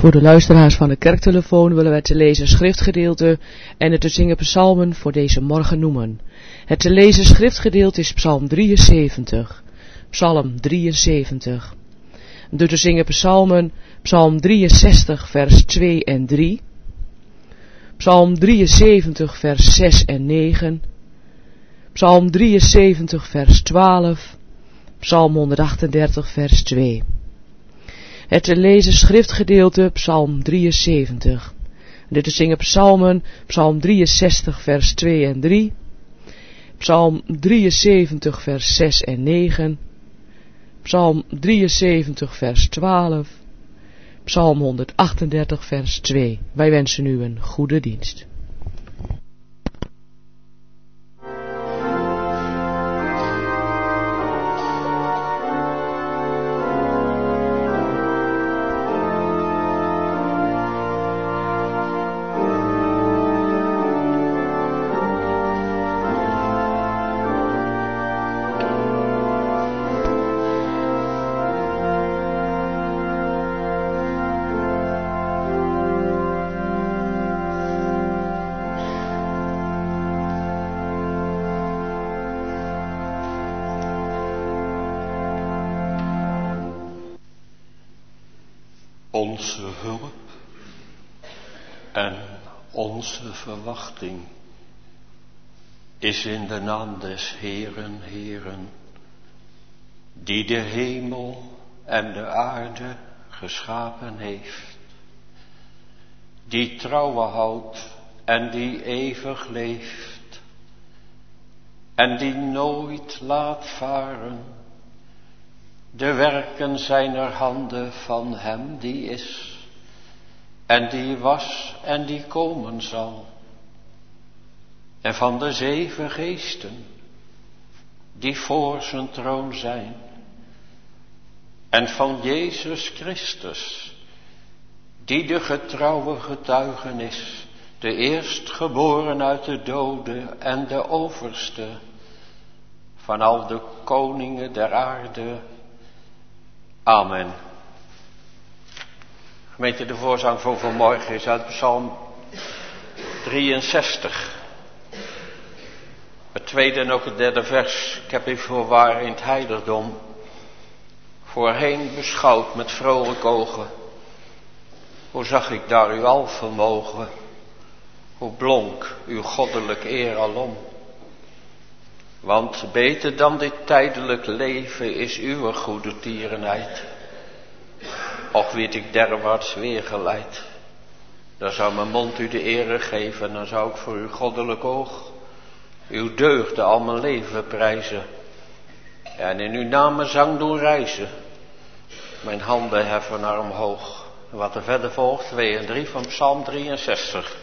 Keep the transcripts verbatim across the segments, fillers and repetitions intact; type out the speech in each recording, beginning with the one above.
Voor de luisteraars van de kerktelefoon willen wij te lezen schriftgedeelte en het te zingen psalmen voor deze morgen noemen. Het te lezen schriftgedeelte is psalm drieënzeventig. Psalm drieënzeventig. De te zingen psalmen, psalm drieënzestig vers twee en drie. Psalm drieënzeventig vers zes en negen. Psalm drieënzeventig vers twaalf. Psalm honderdachtendertig vers twee. Het te lezen schriftgedeelte, psalm drieënzeventig. De te zingen psalmen, psalm drieënzestig vers twee en drie. Psalm drieënzeventig vers zes en negen. Psalm drieënzeventig vers twaalf. Psalm honderdachtendertig vers twee. Wij wensen u een goede dienst. Onze hulp en onze verwachting is in de naam des Heeren, Heeren, die de hemel en de aarde geschapen heeft, die trouwe houdt en die eeuwig leeft, en die nooit laat varen de werken zijner handen van hem die is, en die was en die komen zal, en van de zeven geesten, die voor zijn troon zijn, en van Jezus Christus, die de getrouwe getuigenis, de eerstgeboren uit de doden en de overste van al de koningen der aarde. Amen. Gemeente, de voorzang voor vanmorgen is uit Psalm drieënzestig. Het tweede en ook het derde vers. Ik heb u voorwaar in het heiligdom voorheen beschouwd met vrolijk ogen. Hoe zag ik daar uw alvermogen? Hoe blonk uw goddelijk eer alom? Want beter dan dit tijdelijk leven is uw goede tierenheid. Och weet ik derwaarts weergeleid. Dan zou mijn mond u de ere geven, en dan zou ik voor uw goddelijk oog uw deugden al mijn leven prijzen. En in uw naam zang doen reizen. Mijn handen heffen naar omhoog. En wat er verder volgt, twee en drie van Psalm drieënzestig.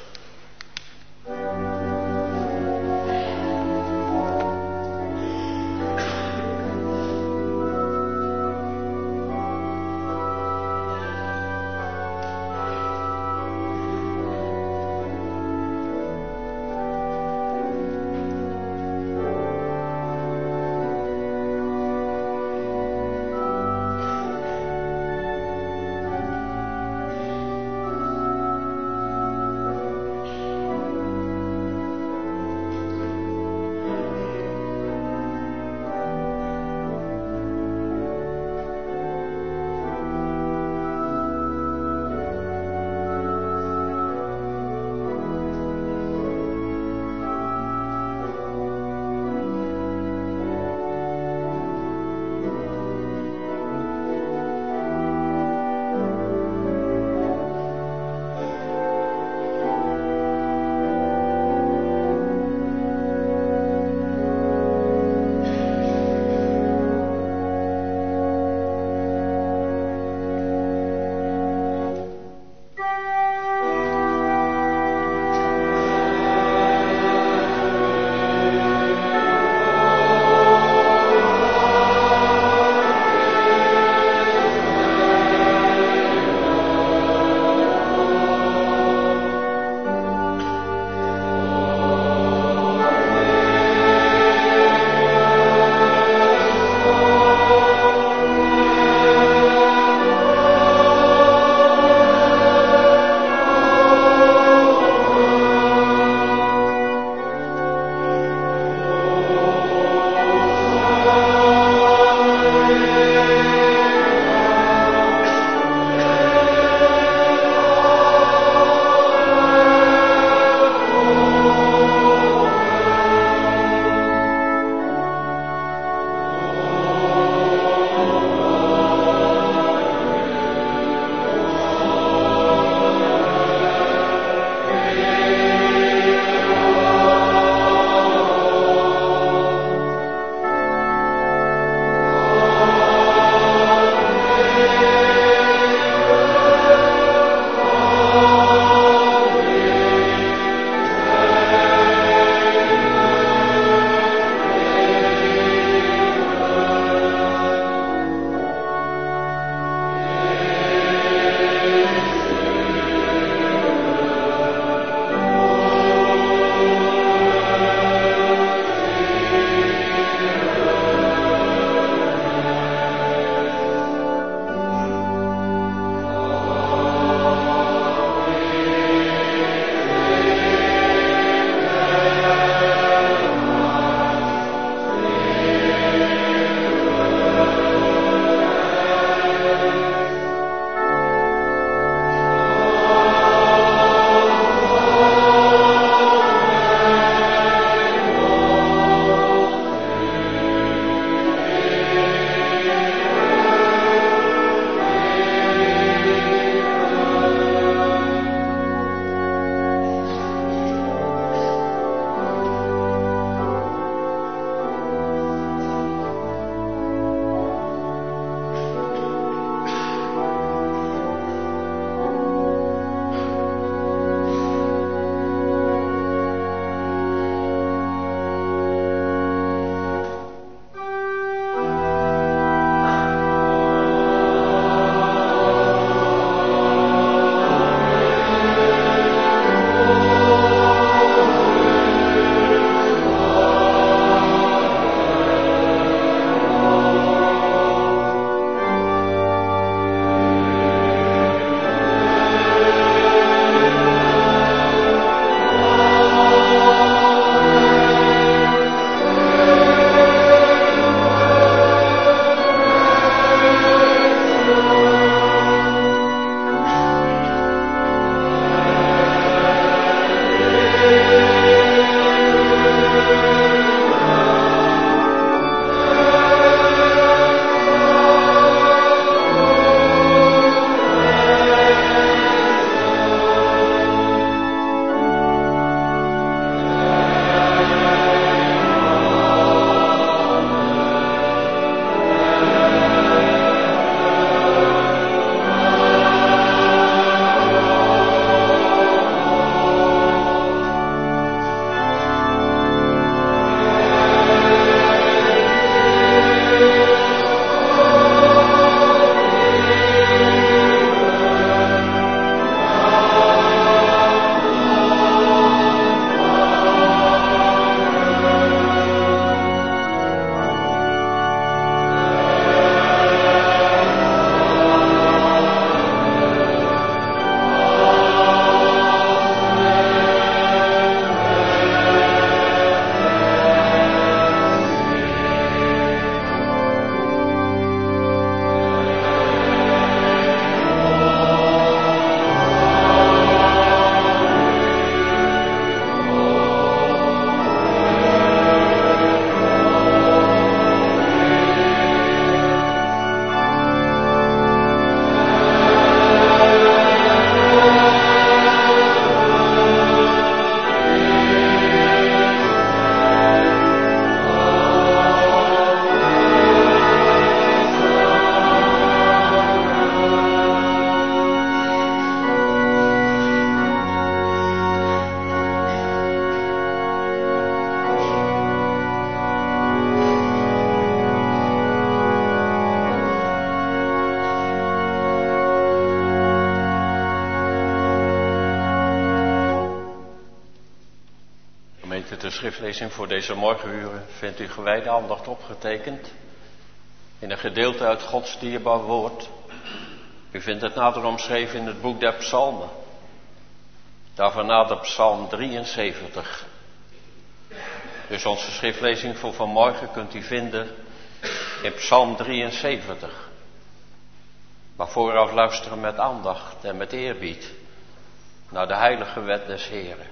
Gemeente, de schriftlezing voor deze morgenuren vindt u gewijde aandacht opgetekend in een gedeelte uit Gods dierbaar woord. U vindt het nader omschreven in het boek der Psalmen. Daarvan nader Psalm drieënzeventig. Dus onze schriftlezing voor vanmorgen kunt u vinden in Psalm drieënzeventig. Maar vooraf luisteren met aandacht en met eerbied naar de heilige wet des Heren.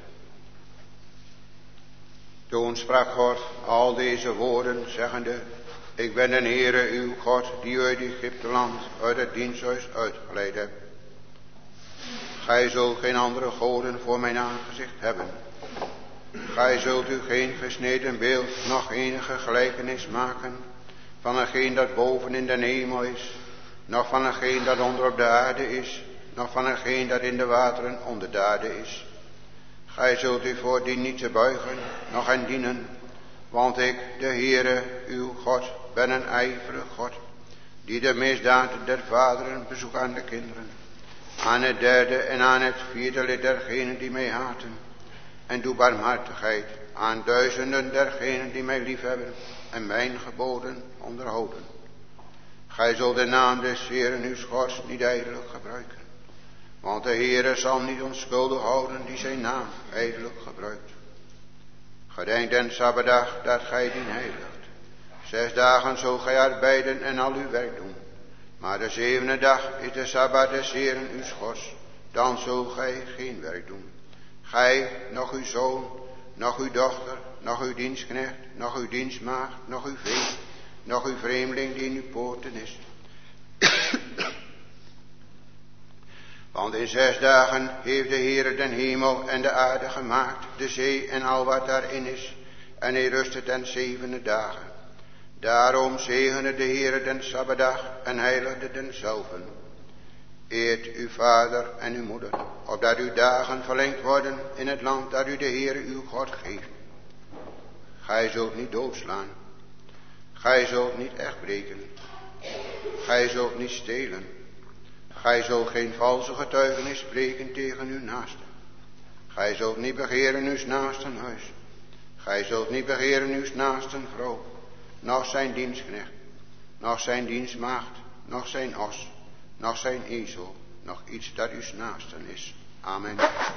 Toen sprak God al deze woorden, zeggende: Ik ben de Heere uw God, die u uit Egypteland, uit het diensthuis uitgeleid hebt. Gij zult geen andere goden voor mijn aangezicht hebben. Gij zult u geen gesneden beeld, noch enige gelijkenis maken van hetgeen dat boven in de hemel is, noch van hetgeen dat onder op de aarde is, noch van hetgeen dat in de wateren onder de aarde is. Gij zult u voor die niet te buigen, noch hen dienen, want ik, de Heere, uw God, ben een ijverig God, die de misdaden der vaderen bezoekt aan de kinderen, aan het derde en aan het vierde lid dergenen die mij haten, en doe barmhartigheid aan duizenden dergenen die mij liefhebben en mijn geboden onderhouden. Gij zult de naam des Heeren uw Gods niet ijdelijk gebruiken, want de Heere zal niet onschuldig houden die zijn naam ijdelijk gebruikt. Gedenk den Sabbatdag dat gij dien heiligt. Zes dagen zult gij arbeiden en al uw werk doen. Maar de zevende dag is de Sabbat des Heeren uw Gods. Dan zult gij geen werk doen. Gij, nog uw zoon, nog uw dochter, nog uw dienstknecht, nog uw dienstmaagd, nog uw vee, nog uw vreemdeling die in uw poorten is. Want in zes dagen heeft de Heere den hemel en de aarde gemaakt, de zee en al wat daarin is, en hij rustte ten zevende dagen. Daarom zegende de Heere den Sabbatdag en heiligde denzelven. Eert uw vader en uw moeder, opdat uw dagen verlengd worden in het land dat u de Heere uw God geeft. Gij zult niet doodslaan. Gij zult niet echtbreken. Gij zult niet stelen. Gij zult geen valse getuigenis spreken tegen uw naaste. Gij zult niet begeren uw naasten huis. Gij zult niet begeren uw naasten vrouw, noch zijn dienstknecht, noch zijn dienstmaagd, noch zijn os, noch zijn ezel, noch iets dat uw naasten is. Amen.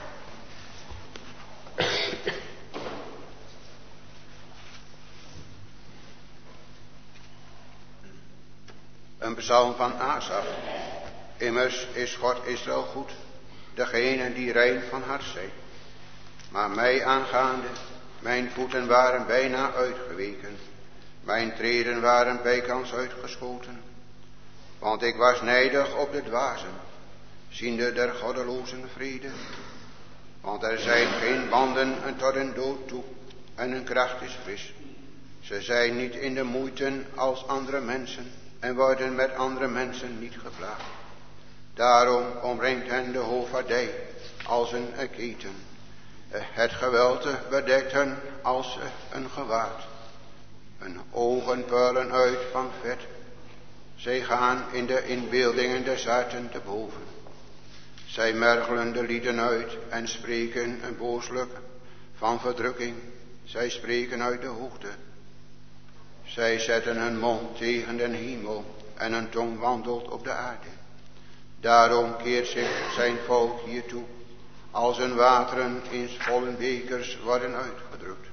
Een psalm van Asaf. Immers is God Israël goed, degene die rein van hart zijn. Maar mij aangaande, mijn voeten waren bijna uitgeweken, mijn treden waren bijkans uitgeschoten. Want ik was nijdig op de dwazen, ziende der goddelozen vrede. Want er zijn geen banden tot een dood toe, en hun kracht is fris. Ze zijn niet in de moeite als andere mensen, en worden met andere mensen niet geplaagd. Daarom omringt hen de hoofdvaardij als een keten. Het gewelte bedekt hen als een gewaad. Hun ogen puilen uit van vet. Zij gaan in de inbeeldingen des harten te boven. Zij mergelen de lieden uit en spreken een booslijk van verdrukking. Zij spreken uit de hoogte. Zij zetten hun mond tegen den hemel en hun tong wandelt op de aarde. Daarom keert zich zijn volk hiertoe, als hun wateren in volle bekers worden uitgedrukt.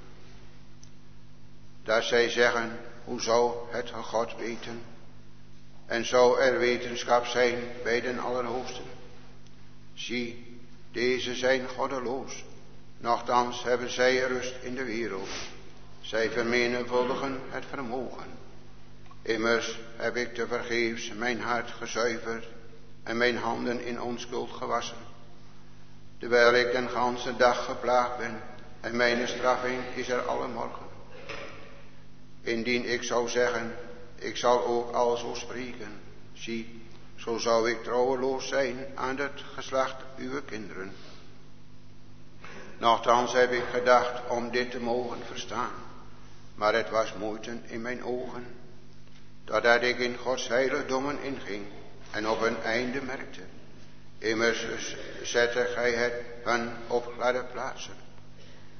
Dat zij zeggen, hoe zou het God weten? En zou er wetenschap zijn bij den Allerhoogsten? Zie, deze zijn goddeloos, nochtans hebben zij rust in de wereld. Zij vermenigvuldigen het vermogen. Immers heb ik tevergeefs mijn hart gezuiverd en mijn handen in onschuld gewassen, terwijl ik den ganse dag geplaagd ben, en mijn straffing is er alle morgen. Indien ik zou zeggen, ik zal ook alzo spreken, zie, zo zou ik trouweloos zijn aan het geslacht uw kinderen. Nochtans heb ik gedacht om dit te mogen verstaan, maar het was moeite in mijn ogen, totdat ik in Gods heiligdommen inging en op een einde merkte. Immers zette gij het hun op gladde plaatsen.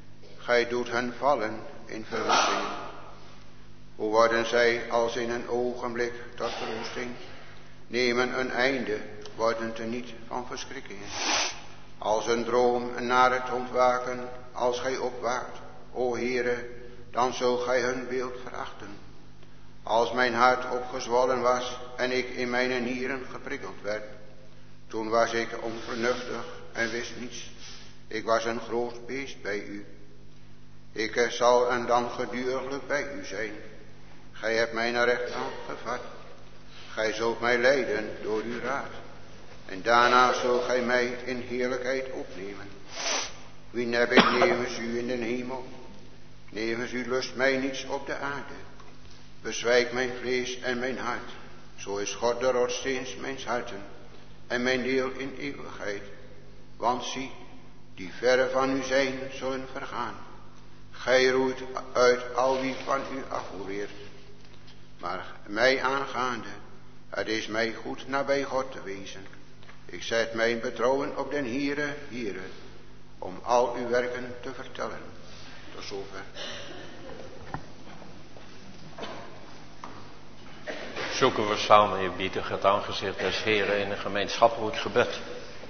gij doet hen vallen in verwoesting. Hoe worden zij als in een ogenblik tot verwoesting? Nemen een einde, worden te niet van verschrikkingen. Als een droom naar het ontwaken, als gij opwaakt, o Heere, dan zult gij hun beeld verachten. Als mijn hart opgezwollen was en ik in mijn nieren geprikkeld werd, toen was ik onvernuftig en wist niets. Ik was een groot beest bij u. Ik zal en dan geduriglijk bij u zijn. Gij hebt mijn rechterhand gevat. Gij zult mij leiden door uw raad. En daarna zult gij mij in heerlijkheid opnemen. Wie heb ik nevens u in den hemel? Nevens u lust mij niets op de aarde. Bezwijk mijn vlees en mijn hart. Zo is God de rotssteens mijns harten en mijn deel in eeuwigheid. Want zie, die verre van u zijn, zullen vergaan. Gij roeit uit al wie van u afhoereert. Maar mij aangaande, het is mij goed nabij God te wezen. Ik zet mijn betrouwen op den Heere, Heere, om al uw werken te vertellen. Tot zover. Zoeken we samen, je biedt het aangezicht des Heeren in een gemeenschappelijk gebed.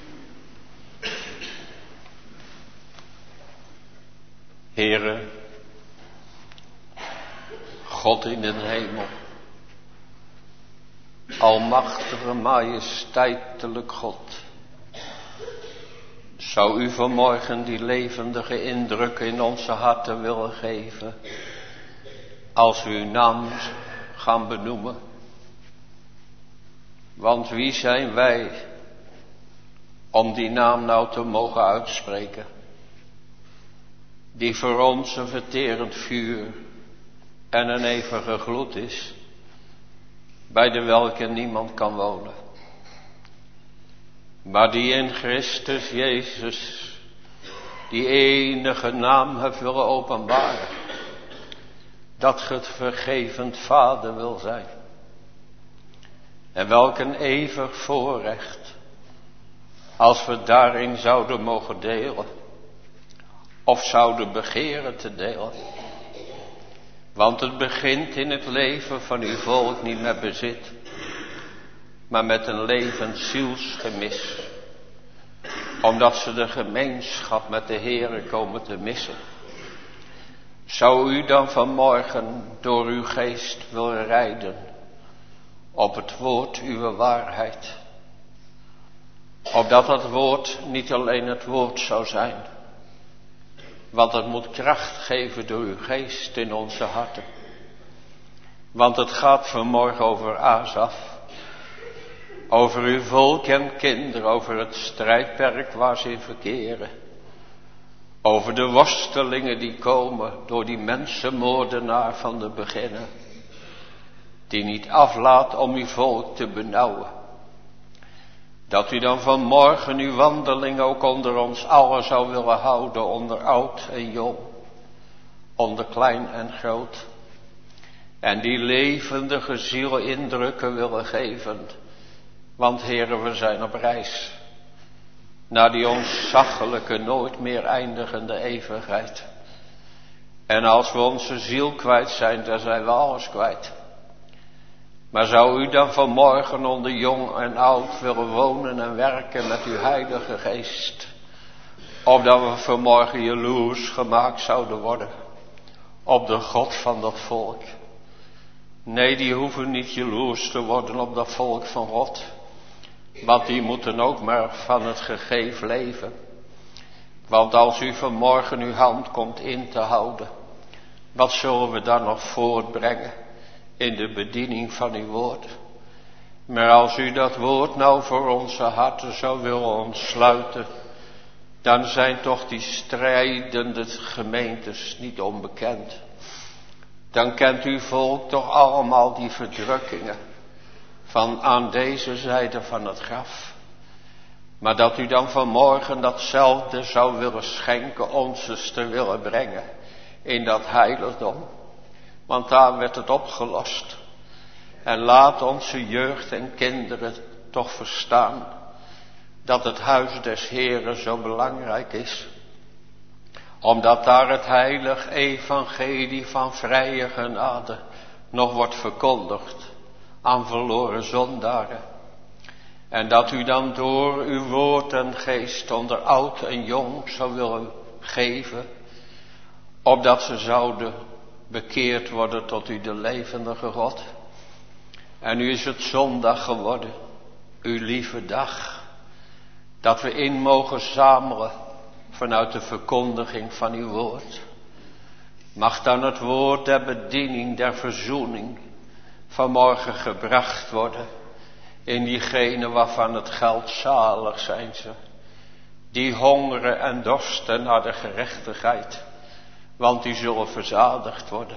Heere, God in den hemel, almachtige, majesteitelijk God, zou u vanmorgen die levendige indrukken in onze harten willen geven, als we uw naam gaan benoemen. Want wie zijn wij om die naam nou te mogen uitspreken, die voor ons een verterend vuur en een eeuwige gloed is, bij de welke niemand kan wonen, maar die in Christus Jezus die enige naam heeft willen openbaren, dat ge het vergevend Vader wil zijn. En welk een eeuwig voorrecht, als we daarin zouden mogen delen, of zouden begeren te delen. Want het begint in het leven van uw volk niet met bezit, maar met een levend zielsgemis. Omdat ze de gemeenschap met de Heere komen te missen. Zou u dan vanmorgen door uw geest willen rijden op het woord uw waarheid. Opdat dat woord niet alleen het woord zou zijn, want het moet kracht geven door uw geest in onze harten. Want het gaat vanmorgen over Asaf, over uw volk en kinderen, over het strijdperk waar ze in verkeren. Over de worstelingen die komen door die mensenmoordenaar van de beginnen, die niet aflaat om uw volk te benauwen. Dat u dan vanmorgen uw wandeling ook onder ons allen zou willen houden, onder oud en jong, onder klein en groot. En die levendige ziel indrukken willen geven. Want Heere, we zijn op reis naar die ontzaglijke, nooit meer eindigende eeuwigheid. En als we onze ziel kwijt zijn, dan zijn we alles kwijt. Maar zou u dan vanmorgen onder jong en oud willen wonen en werken met uw heilige geest, opdat we vanmorgen jaloers gemaakt zouden worden op de God van dat volk. Nee, die hoeven niet jaloers te worden op dat volk van God, want die moeten ook maar van het gegeven leven. Want als u vanmorgen uw hand komt in te houden, wat zullen we dan nog voortbrengen in de bediening van uw woord? Maar als u dat woord nou voor onze harten zou willen ontsluiten, dan zijn toch die strijdende gemeentes niet onbekend. Dan kent uw volk toch allemaal die verdrukkingen van aan deze zijde van het graf. Maar dat u dan vanmorgen datzelfde zou willen schenken, ons te willen brengen in dat heiligdom. Want daar werd het opgelost. En laat onze jeugd en kinderen toch verstaan dat het huis des Heeren zo belangrijk is. Omdat daar het heilig evangelie van vrije genade nog wordt verkondigd aan verloren zondaren. En dat u dan door uw woord en geest onder oud en jong zou willen geven, opdat ze zouden bekeerd worden tot u de levendige God. En nu is het zondag geworden, uw lieve dag, dat we in mogen zamelen vanuit de verkondiging van uw woord. Mag dan het woord der bediening, der verzoening vanmorgen gebracht worden in diegenen waarvan het geldt, zalig zijn ze, die hongeren en dorsten naar de gerechtigheid, want die zullen verzadigd worden.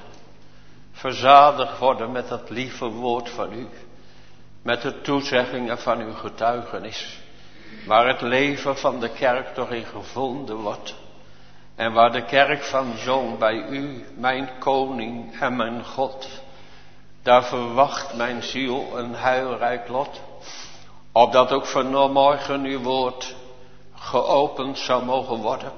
Verzadigd worden met het lieve woord van u, met de toezeggingen van uw getuigenis, waar het leven van de kerk toch in gevonden wordt. En waar de kerk van zong bij u, mijn koning en mijn God, daar verwacht mijn ziel een heilrijk lot. Opdat ook vanmorgen uw woord geopend zou mogen worden.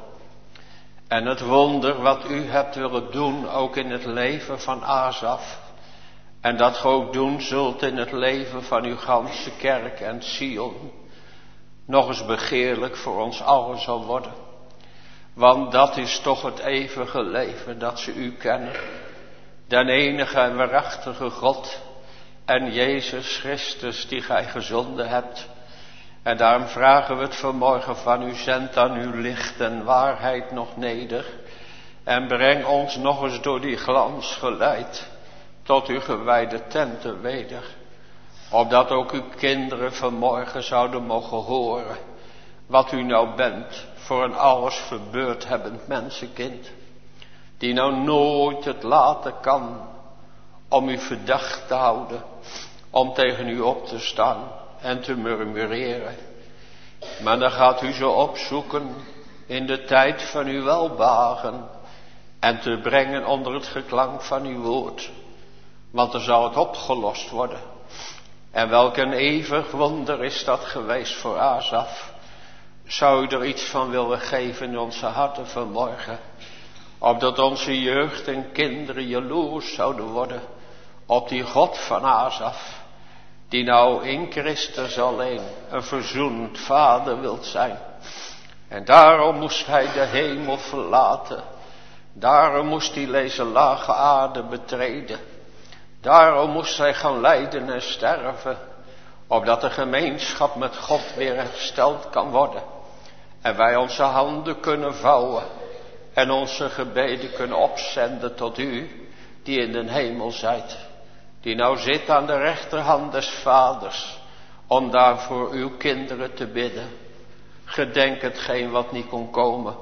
En het wonder wat u hebt willen doen, ook in het leven van Asaf. En dat ge ook doen zult in het leven van uw ganse kerk en Sion. Nog eens begeerlijk voor ons allen zal worden. Want dat is toch het eeuwige leven, dat ze u kennen. Den enige en waarachtige God en Jezus Christus die gij gezonden hebt. En daarom vragen we het vanmorgen van u, zend aan uw licht en waarheid nog neder. En breng ons nog eens door die glans geleid tot uw gewijde tenten weder. Opdat ook uw kinderen vanmorgen zouden mogen horen wat u nou bent voor een alles verbeurd hebbend mensenkind. Die nou nooit het laten kan om u verdacht te houden, om tegen u op te staan en te murmureren. Maar dan gaat u ze opzoeken in de tijd van uw welbehagen en te brengen onder het geklank van uw woord. Want dan zal het opgelost worden. En welk een eeuwig wonder is dat geweest voor Asaf. Zou u er iets van willen geven in onze harten vanmorgen? Opdat onze jeugd en kinderen jaloers zouden worden op die God van Asaf. Die nou in Christus alleen een verzoenend vader wilt zijn. En daarom moest hij de hemel verlaten. Daarom moest hij deze lage aarde betreden. Daarom moest hij gaan lijden en sterven. Opdat de gemeenschap met God weer hersteld kan worden. En wij onze handen kunnen vouwen. En onze gebeden kunnen opzenden tot u die in den hemel zijt. Die nou zit aan de rechterhand des vaders. Om daar voor uw kinderen te bidden. Gedenk hetgeen wat niet kon komen.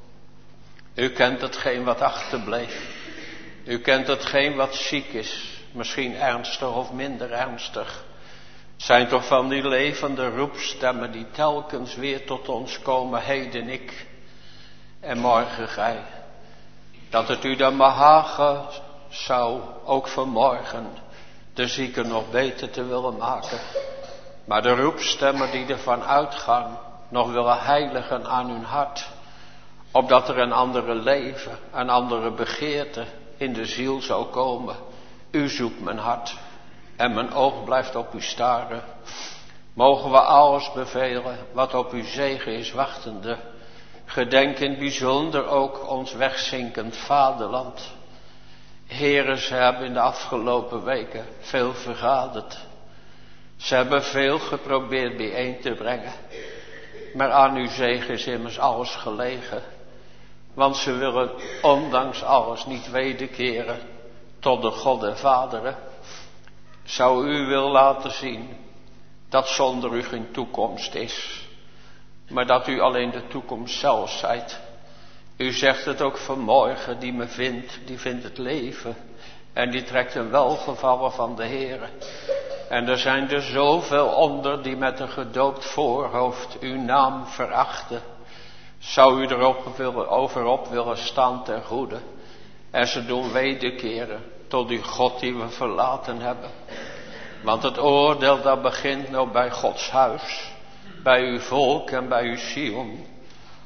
U kent hetgeen wat achterbleef. U kent hetgeen wat ziek is. Misschien ernstig of minder ernstig. Zijn toch van die levende roepstemmen die telkens weer tot ons komen. Heden ik en morgen gij. Dat het u dan behagen zou, ook vanmorgen, de zieken nog beter te willen maken. Maar de roepstemmen die ervan uitgaan, nog willen heiligen aan hun hart. Opdat er een andere leven, een andere begeerte in de ziel zou komen. U zoekt mijn hart en mijn oog blijft op u staren. Mogen we alles bevelen wat op uw zegen is wachtende. Gedenk in het bijzonder ook ons wegzinkend vaderland. Heren, ze hebben in de afgelopen weken veel vergaderd. Ze hebben veel geprobeerd bijeen te brengen. Maar aan uw zegen is immers alles gelegen. Want ze willen ondanks alles niet wederkeren tot de God der vaderen. Zou u wil laten zien dat zonder u geen toekomst is. Maar dat u alleen de toekomst zelf zijt. U zegt het ook vanmorgen, die me vindt, die vindt het leven. En die trekt een welgevallen van de Heere. En er zijn er zoveel onder die met een gedoopt voorhoofd uw naam verachten. Zou u erop willen, overop willen staan ten goede. En ze doen wederkeren tot die God die we verlaten hebben. Want het oordeel dat begint nou bij Gods huis. Bij uw volk en bij uw Sion.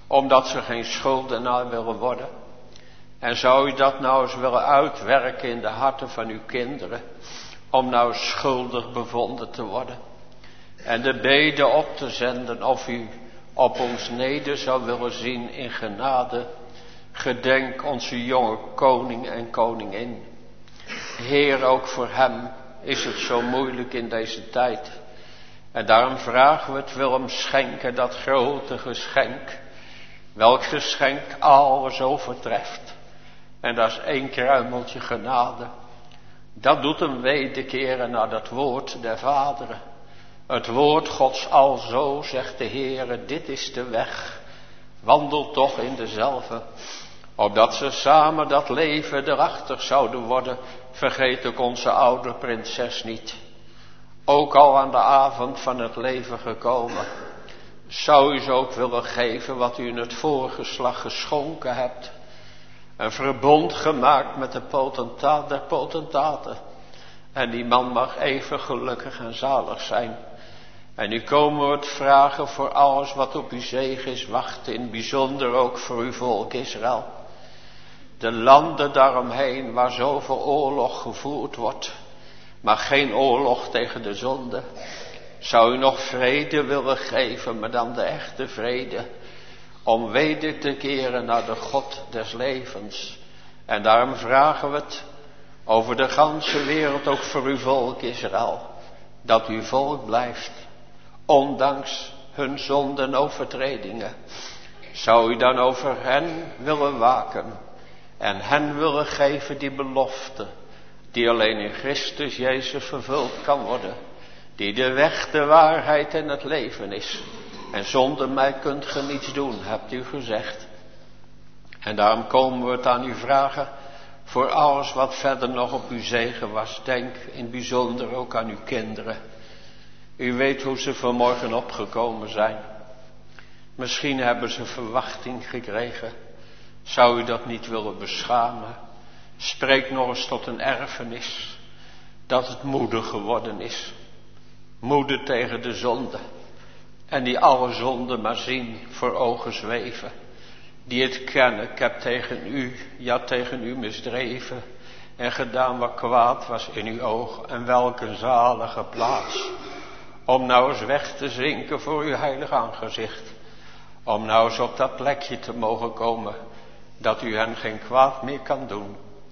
omdat ze geen schuldenaar willen worden. En zou u dat nou eens willen uitwerken in de harten van uw kinderen, om nou schuldig bevonden te worden. En de bede op te zenden of u op ons neder zou willen zien in genade. Gedenk onze jonge koning en koningin. Heer, ook voor hem is het zo moeilijk in deze tijd. En daarom vragen we het, wil hem schenken, dat grote geschenk. Welk geschenk alles overtreft. En dat is één kruimeltje genade. Dat doet hem wederkeren naar dat woord der vaderen. Het woord Gods alzo, zegt de Heere, dit is de weg. Wandel toch in dezelfde. Opdat ze samen dat leven erachter zouden worden. Vergeet ook onze oude prinses niet. Ook al aan de avond van het leven gekomen. Zou u ze ook willen geven wat u in het vorige slag geschonken hebt. Een verbond gemaakt met de potentaat der potentaten. En die man mag even gelukkig en zalig zijn. En nu komen we het vragen voor alles wat op uw zegen is wachten. In het bijzonder ook voor uw volk Israël. De landen daaromheen waar zoveel oorlog gevoerd wordt. Maar geen oorlog tegen de zonde. Zou u nog vrede willen geven, maar dan de echte vrede. Om weder te keren naar de God des levens. En daarom vragen we het over de ganse wereld, ook voor uw volk Israël. Dat uw volk blijft, ondanks hun zonden en overtredingen. Zou u dan over hen willen waken. En hen willen geven die belofte. Die alleen in Christus Jezus vervuld kan worden. Die de weg, de waarheid en het leven is. En zonder mij kunt ge niets doen, hebt u gezegd. En daarom komen we het aan u vragen. Voor alles wat verder nog op uw zegen was. Denk in het bijzonder ook aan uw kinderen. U weet hoe ze vanmorgen opgekomen zijn. Misschien hebben ze verwachting gekregen. Zou u dat niet willen beschamen? Spreek nog eens tot een erfenis. Dat het moede geworden is. Moede tegen de zonde. En die alle zonden maar zien, voor ogen zweven. Die het kennen, ik heb tegen u, ja tegen u misdreven. En gedaan wat kwaad was in uw oog. En welke zalige plaats. Om nou eens weg te zinken voor uw heilig aangezicht. Om nou eens op dat plekje te mogen komen. Dat u hen geen kwaad meer kan doen.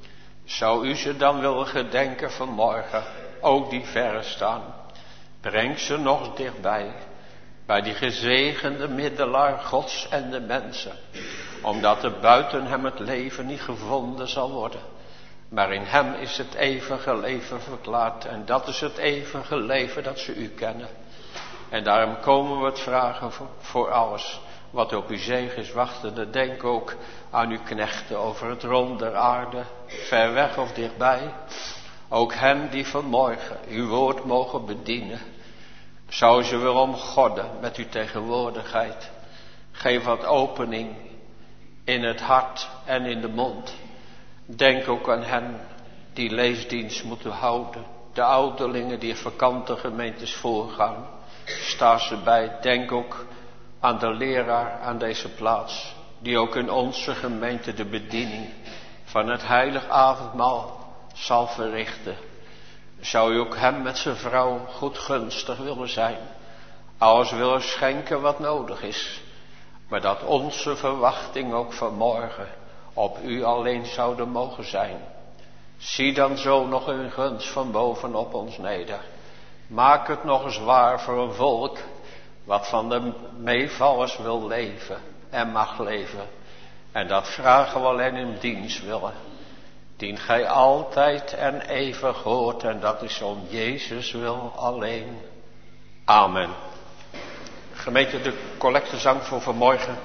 Zou u ze dan willen gedenken vanmorgen. Ook die verre staan. Breng ze nog dichtbij. Bij die gezegende middelaar Gods en de mensen. Omdat er buiten hem het leven niet gevonden zal worden. Maar in hem is het eeuwige leven verklaard. En dat is het eeuwige leven dat ze u kennen. En daarom komen we het vragen voor, voor alles. Wat op uw zegen is wachtende. Denk ook aan uw knechten over het rond der aarde. Ver weg of dichtbij. Ook hen die vanmorgen uw woord mogen bedienen. Zou ze willen omgorden met uw tegenwoordigheid. Geef wat opening in het hart en in de mond. Denk ook aan hen die leesdienst moeten houden. De ouderlingen die vakante gemeentes voorgaan. Sta ze bij. Denk ook aan de leraar aan deze plaats. Die ook in onze gemeente de bediening van het heilig avondmaal zal verrichten. Zou u ook hem met zijn vrouw goed gunstig willen zijn. Alles willen schenken wat nodig is. Maar dat onze verwachting ook vanmorgen op u alleen zouden mogen zijn. Zie dan zo nog een gunst van boven op ons neder. Maak het nog eens waar voor een volk wat van de meevallers wil leven en mag leven. En dat vragen we alleen in dienst willen. Dien gij altijd en eeuwig hoort en dat is om Jezus wil alleen. Amen. Gemeente, de collectezang voor vanmorgen.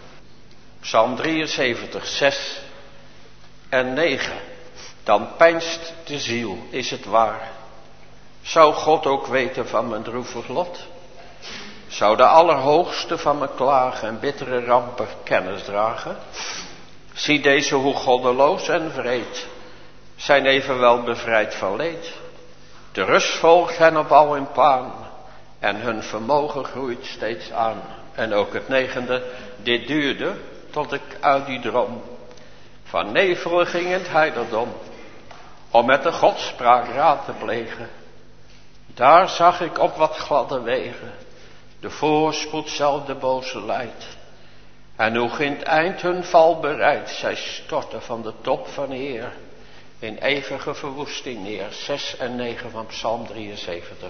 Psalm drieënzeventig, zes en negen. Dan peinst de ziel, is het waar. Zou God ook weten van mijn droevig lot? Zou de Allerhoogste van mijn klagen en bittere rampen kennis dragen? Zie deze hoe goddeloos en wreed zijn evenwel bevrijd van leed. De rust volgt hen op al hun paan en hun vermogen groeit steeds aan. En ook het negende, dit duurde tot ik uit die droom van nevelen ging in het heiligdom, om met de godspraak raad te plegen. Daar zag ik op wat gladde wegen de voorspoed zelf de boze leidt. En hoe in het eind hun val bereid, zij stortten van de top van Heer in eeuwige verwoesting neer. Zes en negen van Psalm drieënzeventig.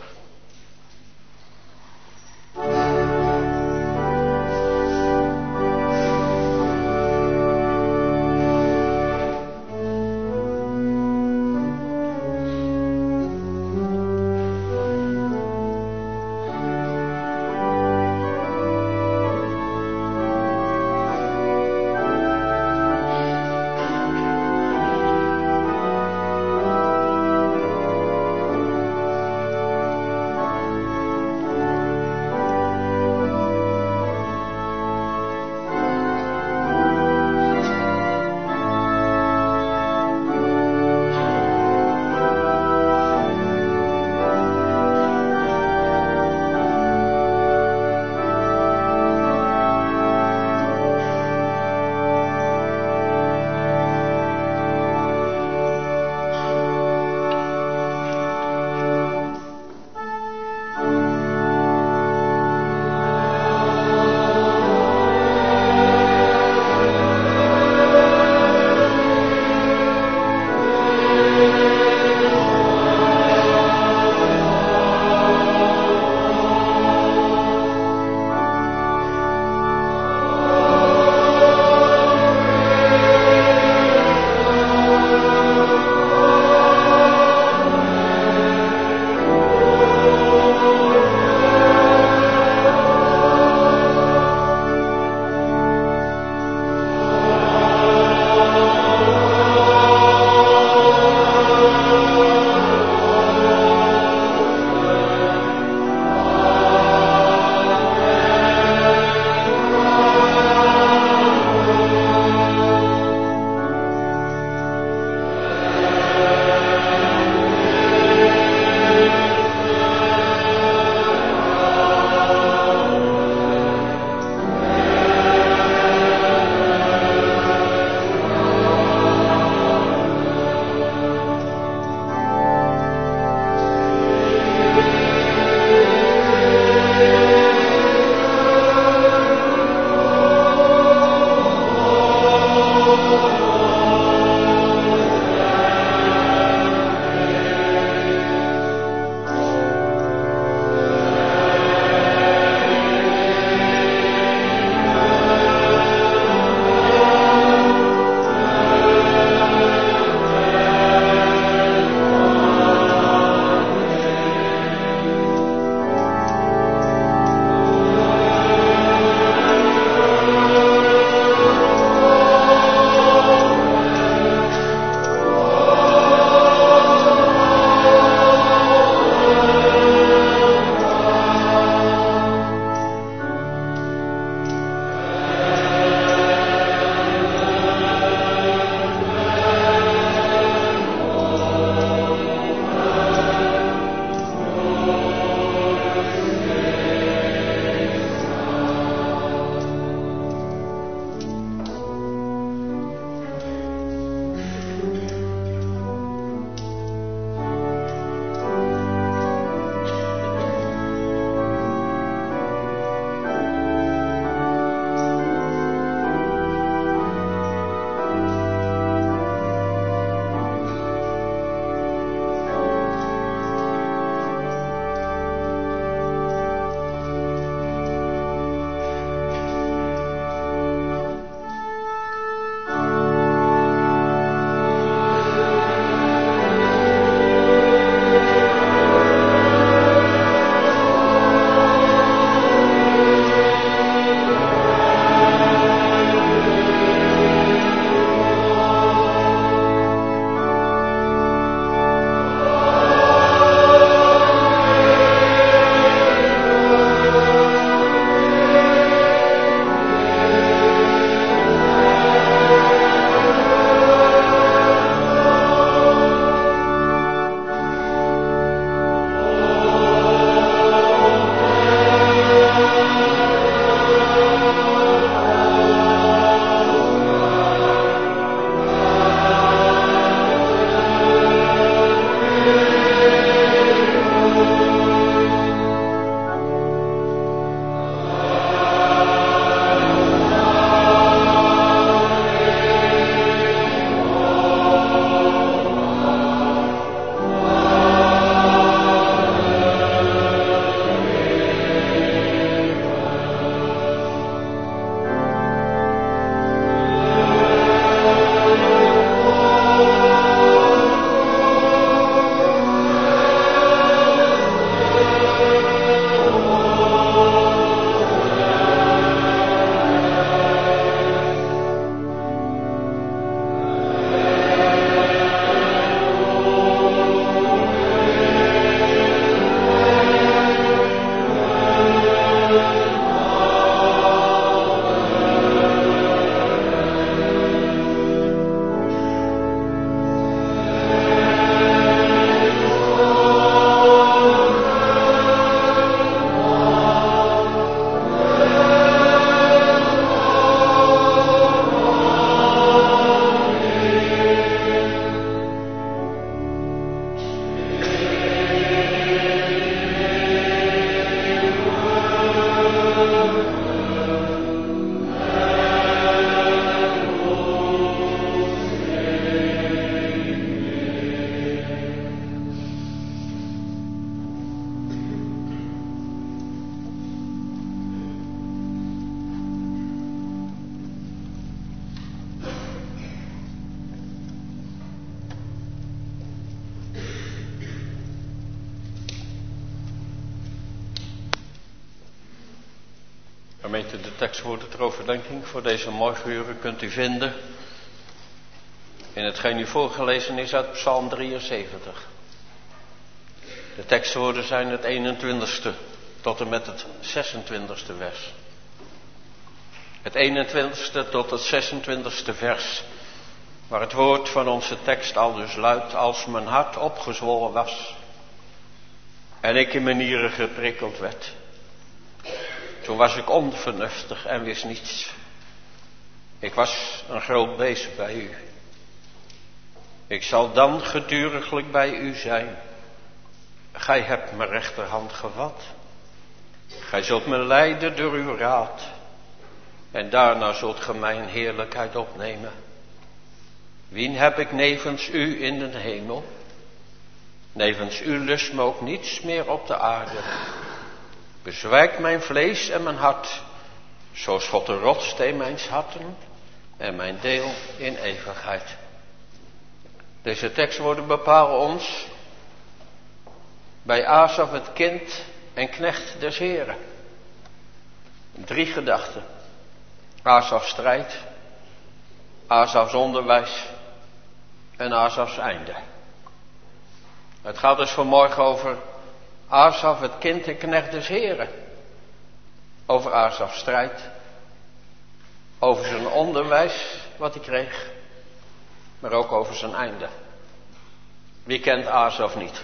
Gemeente, de tekstwoorden ter overdenking voor deze morgenuren kunt u vinden in hetgeen u voorgelezen is uit Psalm drieënzeventig. De tekstwoorden zijn het eenentwintigste tot en met het zesentwintigste vers. Het eenentwintigste tot het zesentwintigste vers, waar het woord van onze tekst al dus luidt: als mijn hart opgezwollen was en ik in mijn nieren geprikkeld werd, toen was ik onvernuftig en wist niets. Ik was een groot beest bij u. Ik zal dan geduriglijk bij u zijn. Gij hebt mijn rechterhand gevat. Gij zult me leiden door uw raad. En daarna zult ge mij in heerlijkheid opnemen. Wien heb ik nevens u in de hemel? Nevens u lust me ook niets meer op de aarde. Bezwijkt mijn vlees en mijn hart, zo is God de rotssteen mijns harten en mijn deel in eeuwigheid. Deze tekstwoorden bepalen ons bij Asaf het kind en knecht des Heren. Drie gedachten. Asafs strijd, Asafs onderwijs en Asafs einde. Het gaat dus vanmorgen over Asaf het kind en knecht des Heren. Over Asafs strijd, over zijn onderwijs wat hij kreeg, maar ook over zijn einde. Wie kent Asaf niet?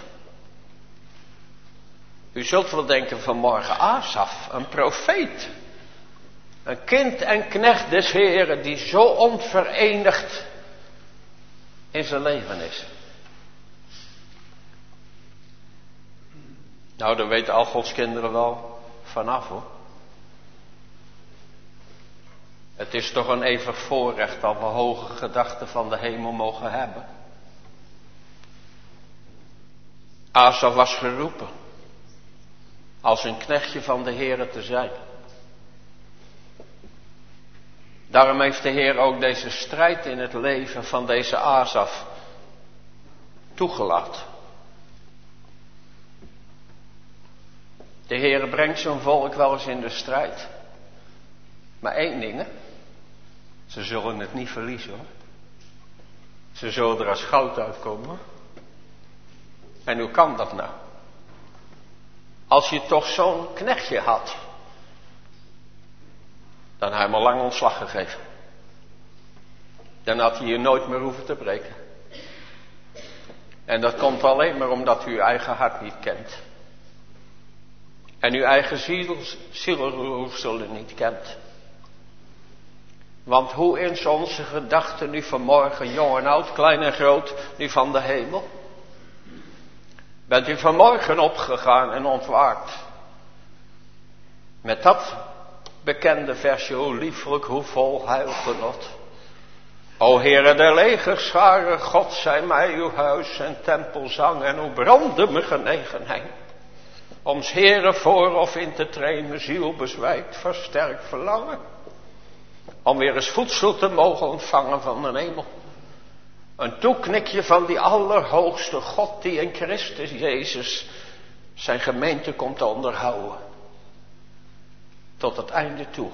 U zult wel denken vanmorgen, Asaf, een profeet. Een kind en knecht des Heren die zo onverenigd in zijn leven is. Nou, daar weten al Gods kinderen wel vanaf, hoor. Het is toch een eeuwig voorrecht dat we hoge gedachten van de hemel mogen hebben. Asaf was geroepen als een knechtje van de Heere te zijn. Daarom heeft de Heer ook deze strijd in het leven van deze Asaf toegelaten. De Heer brengt zijn volk wel eens in de strijd. Maar één ding, hè? Ze zullen het niet verliezen, hoor. Ze zullen er als goud uitkomen. En hoe kan dat nou? Als je toch zo'n knechtje had, dan had hij hem al lang ontslag gegeven. Dan had hij je nooit meer hoeven te breken. En dat komt alleen maar omdat u uw eigen hart niet kent. En uw eigen ziel, zielroerselen niet kent. Want hoe is onze gedachten nu vanmorgen, jong en oud, klein en groot, nu van de hemel? Bent u vanmorgen opgegaan en ontwaakt? Met dat bekende versje, hoe lieflijk, hoe vol heilgenot. O Heere der legerscharen, God zij mij uw huis en tempelzang, en hoe brandde mijn genegenheid. Om 's Heere voor of in te treden, ziel bezwijkt, versterkt verlangen. Om weer eens voedsel te mogen ontvangen van de hemel. Een toeknikje van die allerhoogste God die in Christus Jezus zijn gemeente komt te onderhouden. Tot het einde toe.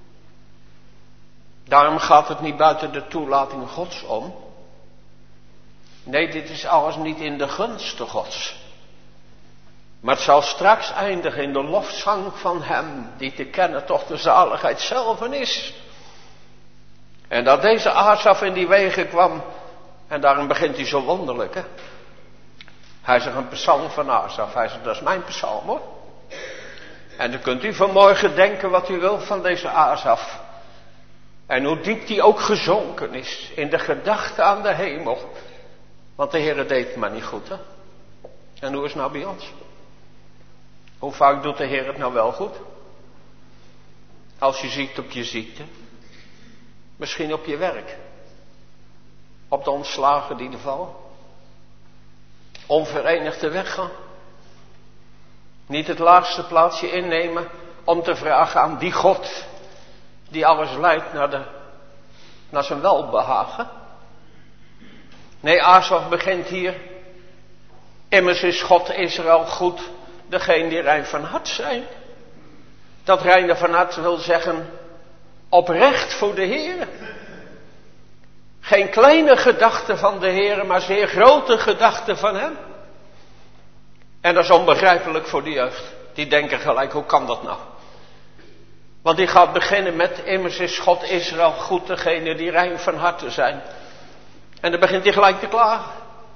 Daarom gaat het niet buiten de toelating Gods om. Nee, dit is alles niet in de gunsten Gods. Maar het zal straks eindigen in de lofzang van hem die te kennen toch de zaligheid zelf is. En dat deze Asaf in die wegen kwam, en daarom begint hij zo wonderlijk, hè. Hij zegt een psalm van Asaf, hij zegt dat is mijn psalm, hoor. En dan kunt u vanmorgen denken wat u wil van deze Asaf. En hoe diep die ook gezonken is in de gedachte aan de hemel. Want de Heere deed het maar niet goed, hè. En hoe is het nou bij ons? Hoe vaak doet de Heer het nou wel goed? Als je ziet op je ziekte. Misschien op je werk. Op de ontslagen die er vallen. Onverenigd te weggaan. Niet het laagste plaatsje innemen om te vragen aan die God die alles leidt naar, de, naar zijn welbehagen. Nee, Asaf begint hier. Immers is God Israël goed, degene die rein van hart zijn. Dat reine van hart wil zeggen, oprecht voor de Heer. Geen kleine gedachten van de Heer, maar zeer grote gedachten van hem. En dat is onbegrijpelijk voor de jeugd. Die denken gelijk, hoe kan dat nou? Want die gaat beginnen met, immers is God Israël goed, degene die rein van harte zijn. En dan begint hij gelijk te klagen.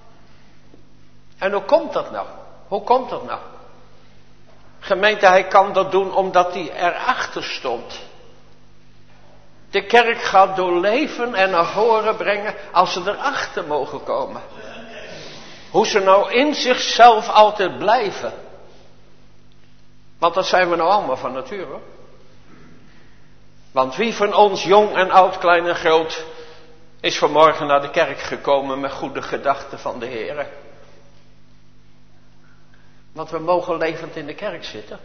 En hoe komt dat nou? Hoe komt dat nou? Gemeente, hij kan dat doen omdat hij erachter stond. De kerk gaat doorleven en naar voren brengen als ze erachter mogen komen. Hoe ze nou in zichzelf altijd blijven. Want dat zijn we nou allemaal van nature. Want wie van ons, jong en oud, klein en groot, is vanmorgen naar de kerk gekomen met goede gedachten van de Heer. Want we mogen levend in de kerk zitten.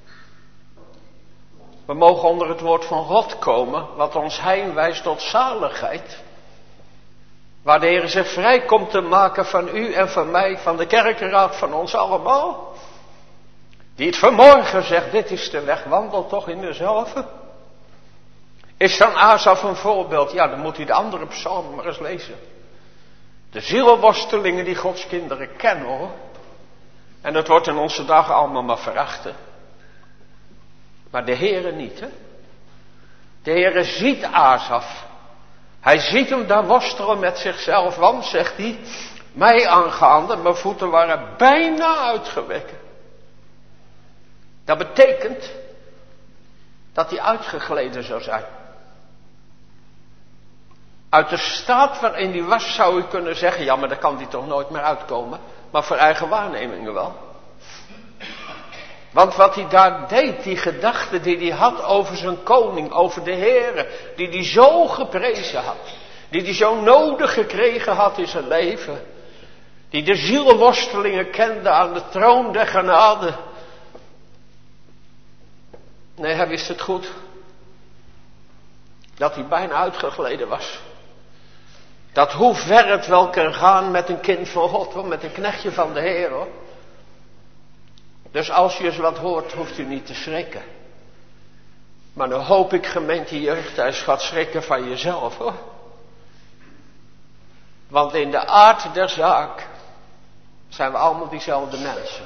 We mogen onder het woord van God komen, wat ons heenwijst tot zaligheid. Waar de Heer zich vrij komt te maken van u en van mij, van de kerkenraad, van ons allemaal. Die het vanmorgen zegt, dit is de weg, wandel toch in dezelfde. Is dan Asaf een voorbeeld? Ja, dan moet u de andere psalmen maar eens lezen. De zielworstelingen die Gods kinderen kennen, hoor. En dat wordt in onze dagen allemaal maar verachten. Maar de Heere niet, hè. De Heere ziet Asaf. Hij ziet hem daar worstelen met zichzelf. Want, zegt hij, mij aangaande, mijn voeten waren bijna uitgeweken. Dat betekent dat hij uitgegleden zou zijn. Uit de staat waarin hij was zou u kunnen zeggen, ja, maar daar kan hij toch nooit meer uitkomen. Maar voor eigen waarnemingen wel. Want wat hij daar deed, die gedachte die hij had over zijn koning, over de Heere, die hij zo geprezen had, die hij zo nodig gekregen had in zijn leven, die de zielworstelingen kende aan de troon der genade. Nee, hij wist het goed. Dat hij bijna uitgegleden was. Dat hoe ver het wel kan gaan met een kind van God, hoor, met een knechtje van de Heer, hoor. Dus als u eens wat hoort, hoeft u niet te schrikken. Maar dan hoop ik, gemeente jeugdhuis, gaat schrikken van jezelf, hoor. Want in de aard der zaak zijn we allemaal diezelfde mensen.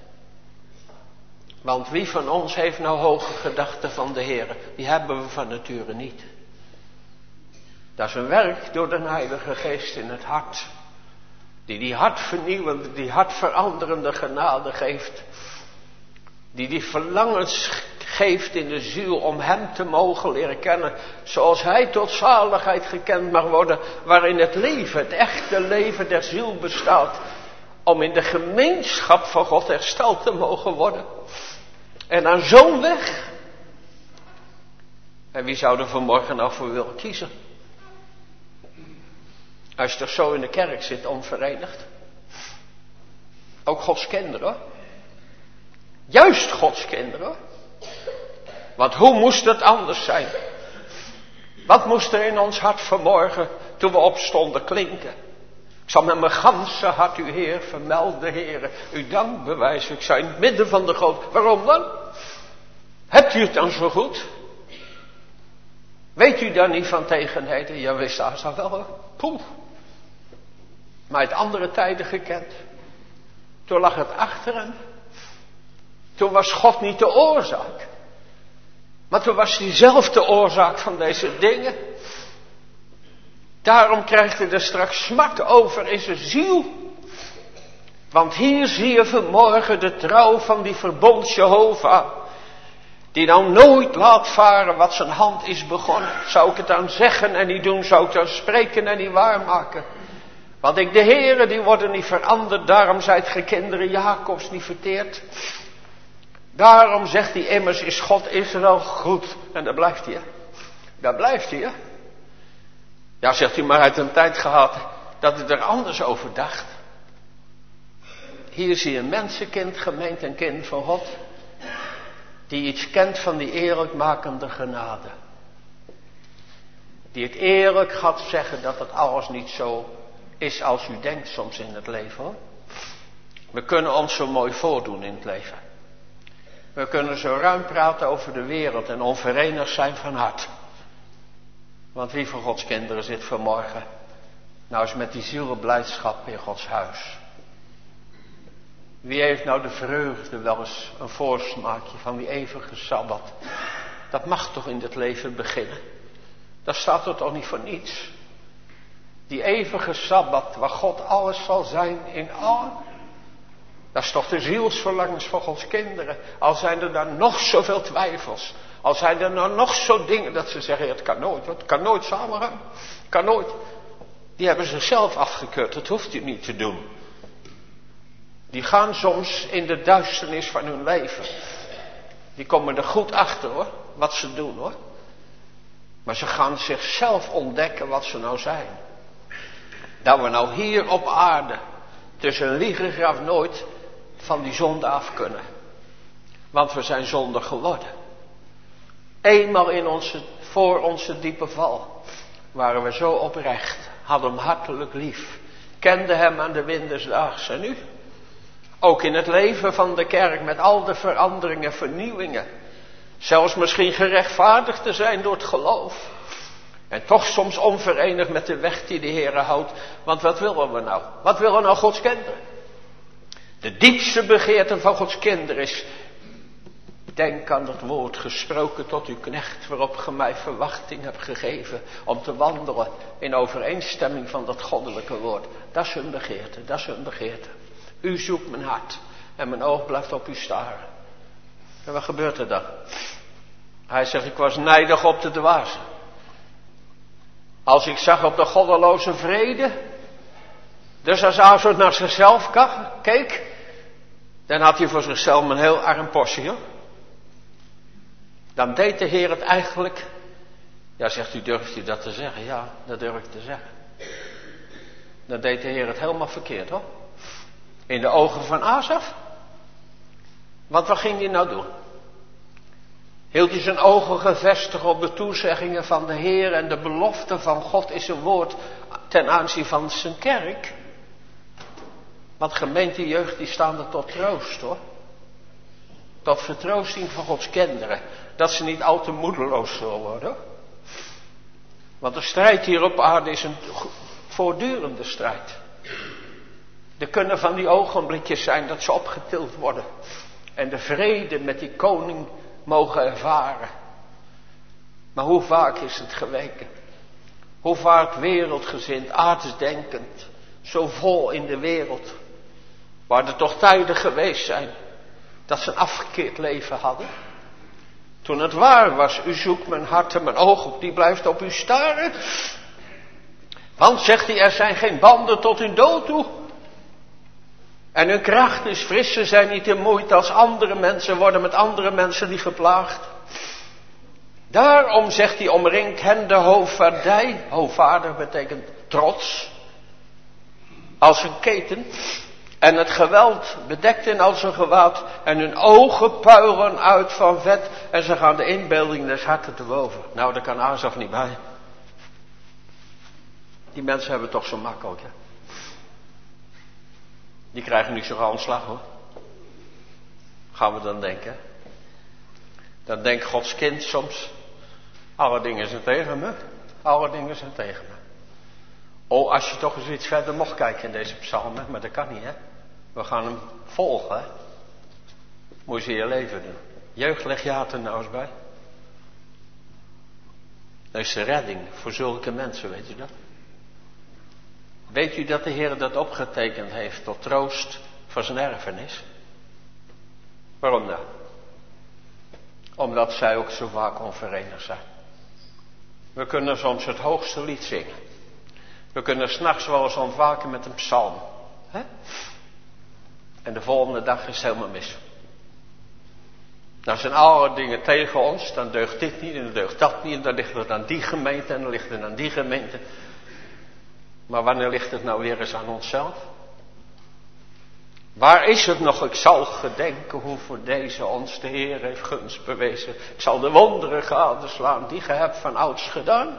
Want wie van ons heeft nou hoge gedachten van de Heer? Die hebben we van nature niet. Dat is een werk door de Heilige Geest in het hart. Die die hartvernieuwende, die hartveranderende genade geeft. Die die verlangens geeft in de ziel om hem te mogen leren kennen. Zoals hij tot zaligheid gekend mag worden. Waarin het leven, het echte leven der ziel bestaat. Om in de gemeenschap van God hersteld te mogen worden. En aan zo'n weg. En wie zou er vanmorgen nou voor willen kiezen? Als je toch zo in de kerk zit, onverenigd. Ook Gods kinderen, hoor. Juist Gods kinderen, hoor. Want hoe moest het anders zijn? Wat moest er in ons hart vanmorgen, toen we opstonden, klinken? Ik zal met mijn ganse hart uw Heer vermelden, Heere. Uw dank bewijzen. Ik zou in het midden van de goot. Waarom dan? Hebt u het dan zo goed? Weet u daar niet van tegenheden? Ja, wist Asa wel, hoor. Poeh. Maar uit andere tijden gekend. Toen lag het achter hem. Toen was God niet de oorzaak. Maar toen was hij zelf de oorzaak van deze dingen. Daarom krijgt hij er straks smart over in zijn ziel. Want hier zie je vanmorgen de trouw van die verbond Jehovah. Die nou nooit laat varen wat zijn hand is begonnen. Zou ik het aan zeggen en niet doen, zou ik het aan spreken en niet waarmaken. Want ik de Heere, die worden niet veranderd. Daarom zijt ge kinderen Jacobs niet verteerd. Daarom zegt hij immers, is God Israël goed. En daar blijft hij, hè. Daar blijft hij, hè. Ja, zegt hij, maar uit een tijd gehad dat hij er anders over dacht. Hier zie je een mensenkind, gemeend een kind van God. Die iets kent van die eerlijkmakende genade. Die het eerlijk gaat zeggen dat het alles niet zo is als u denkt soms in het leven, hoor. We kunnen ons zo mooi voordoen in het leven. We kunnen zo ruim praten over de wereld en onverenigd zijn van hart. Want wie van Gods kinderen zit vanmorgen nou eens met die zielenblijdschap in Gods huis? Wie heeft nou de vreugde wel eens een voorsmaakje van die eeuwige Sabbat? Dat mag toch in dit leven beginnen? Dat staat er toch niet voor niets? Die eeuwige Sabbat waar God alles zal zijn in allen. Dat is toch de zielsverlangens van Gods kinderen. Al zijn er dan nog zoveel twijfels. Al zijn er nou nog zo dingen dat ze zeggen, het kan nooit, het kan nooit samengaan. Het kan nooit. Die hebben zichzelf afgekeurd, dat hoeft u niet te doen. Die gaan soms in de duisternis van hun leven. Die komen er goed achter hoor, wat ze doen hoor. Maar ze gaan zichzelf ontdekken wat ze nou zijn. Dat we nou hier op aarde tussen een liegengraf nooit van die zonde af kunnen. Want we zijn zondig geworden. Eenmaal in onze, voor onze diepe val waren we zo oprecht, hadden hem hartelijk lief, kenden hem aan de wintersdaags. En nu? Ook in het leven van de kerk met al de veranderingen, vernieuwingen. Zelfs misschien gerechtvaardigd te zijn door het geloof. En toch soms onverenigd met de weg die de Heer houdt. Want wat willen we nou? Wat willen nou Gods kinderen? De diepste begeerte van Gods kinderen is: denk aan dat woord gesproken tot uw knecht, waarop ge mij verwachting hebt gegeven om te wandelen in overeenstemming van dat goddelijke woord. Dat is hun begeerte, dat is hun begeerte. U zoekt mijn hart en mijn oog blijft op u staren. En wat gebeurt er dan? Hij zegt, ik was nijdig op de dwazen. Als ik zag op de goddeloze vrede, dus als Azor naar zichzelf keek, dan had hij voor zichzelf een heel arm portie hoor. Dan deed de Heer het eigenlijk. Ja, zegt u, durft u dat te zeggen? Ja, dat durf ik te zeggen. Dan deed de Heer het helemaal verkeerd hoor. In de ogen van Asaf. Want wat ging hij nou doen? Hield hij zijn ogen gevestigd op de toezeggingen van de Heer en de belofte van God is een woord ten aanzien van zijn kerk? Want gemeentejeugd die staan er tot troost hoor. Tot vertroosting van Gods kinderen. Dat ze niet al te moedeloos zullen worden. Want de strijd hier op aarde is een voortdurende strijd. Er kunnen van die ogenblikjes zijn dat ze opgetild worden. En de vrede met die koning mogen ervaren. Maar hoe vaak is het geweken? Hoe vaak wereldgezind, aardsdenkend, zo vol in de wereld. Waar er toch tijden geweest zijn dat ze een afgekeerd leven hadden. Toen het waar was, u zoekt mijn hart en mijn oog op, die blijft op u staren. Want, zegt hij, er zijn geen banden tot hun dood toe. En hun kracht is fris, ze zijn niet in moeite als andere mensen, worden met andere mensen die geplaagd. Daarom, zegt hij, omringt hen de hoofdvaardij. Hoofdvaardig betekent trots. Als een keten. En het geweld bedekt in als een gewaad. En hun ogen puilen uit van vet. En ze gaan de inbeelding des harten te boven. Nou, daar kan Asaf niet bij. Die mensen hebben het toch zo makkelijk, hè? Die krijgen nu zo'n aanslag, hoor. Gaan we dan denken? Dan denkt Gods kind soms: alle dingen zijn tegen me. Alle dingen zijn tegen me. Oh, als je toch eens iets verder mocht kijken in deze psalmen. Maar dat kan niet, hè. We gaan hem volgen, hè. Moet je je leven doen. Jeugd, leg je hart er nou eens bij. Dat is de redding voor zulke mensen, weet u dat? Weet u dat de Heer dat opgetekend heeft tot troost voor zijn erfenis? Waarom dan? Omdat zij ook zo vaak onverenigd zijn. We kunnen soms het hoogste lied zingen. We kunnen 's nachts wel eens ontwaken met een psalm. Hè? En de volgende dag is het helemaal mis. Dan zijn alle dingen tegen ons. Dan deugt dit niet en dan deugt dat niet. En dan ligt het aan die gemeente en dan ligt het aan die gemeente. Maar wanneer ligt het nou weer eens aan onszelf? Waar is het nog? Ik zal gedenken hoe voor deze ons de Heer heeft gunst bewezen. Ik zal de wonderen gadeslaan die ge hebt van ouds gedaan.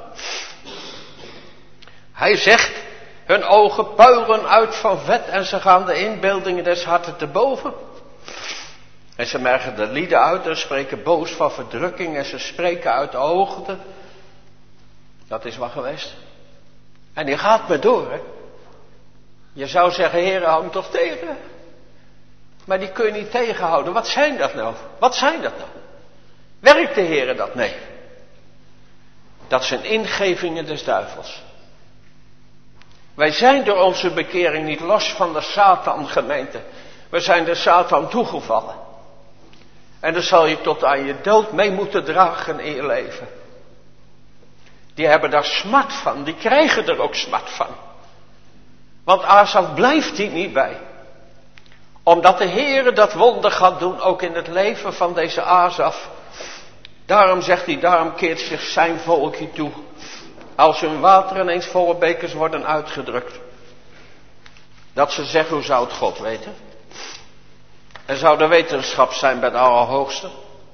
Hij zegt, hun ogen puilen uit van vet en ze gaan de inbeeldingen des harten te boven. En ze merken de lieden uit en spreken boos van verdrukking en ze spreken uit de hoogte. Dat is wat geweest. En die gaat maar door, hè. Je zou zeggen, Heere, hou hem toch tegen. Maar die kun je niet tegenhouden. Wat zijn dat nou? Wat zijn dat nou? Werkt de Heere dat? Nee. Dat zijn ingevingen des duivels. Wij zijn door onze bekering niet los van de Satan, gemeente. We zijn de Satan toegevallen. En dan zal je tot aan je dood mee moeten dragen in je leven. Die hebben daar smart van. Die krijgen er ook smart van. Want Asaf blijft hier niet bij. Omdat de Heere dat wonder gaat doen, ook in het leven van deze Asaf. Daarom zegt hij, daarom keert zich zijn volkje toe. Als hun water ineens volle bekers worden uitgedrukt. Dat ze zeggen, hoe zou het God weten? En zou de wetenschap zijn bij de Allerhoogste?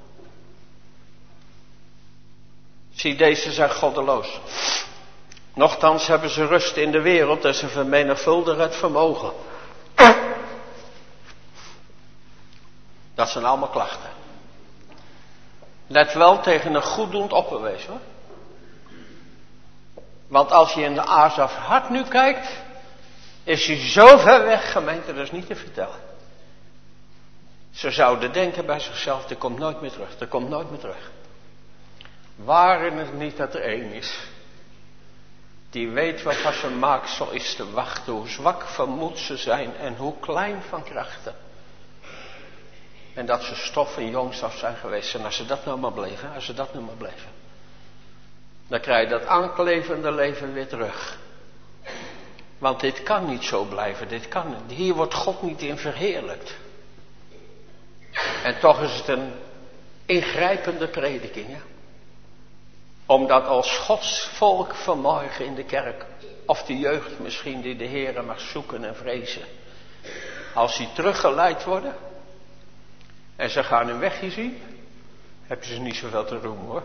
Zie, deze zijn goddeloos. Nochtans hebben ze rust in de wereld en ze vermenigvuldigen het vermogen. Dat zijn allemaal klachten. Let wel tegen een goeddoend opperwees, hoor. Want als je in de Asaf hart nu kijkt, is hij zo ver weg, gemeente, dat is niet te vertellen. Ze zouden denken bij zichzelf, er komt nooit meer terug, er komt nooit meer terug. Waren het niet dat er één is, die weet wat van zijn maaksel is te wachten, hoe zwak van moed ze zijn en hoe klein van krachten. En dat ze stof en jongs af zijn geweest. En als ze dat nou maar bleven, als ze dat nou maar bleven. Dan krijg je dat aanklevende leven weer terug. Want dit kan niet zo blijven, dit kan niet. Hier wordt God niet in verheerlijkt. En toch is het een ingrijpende prediking, ja. Omdat als Gods volk vanmorgen in de kerk, of de jeugd misschien die de Heere mag zoeken en vrezen. Als die teruggeleid worden, en ze gaan hun wegje zien, hebben ze niet zoveel te roemen, hoor.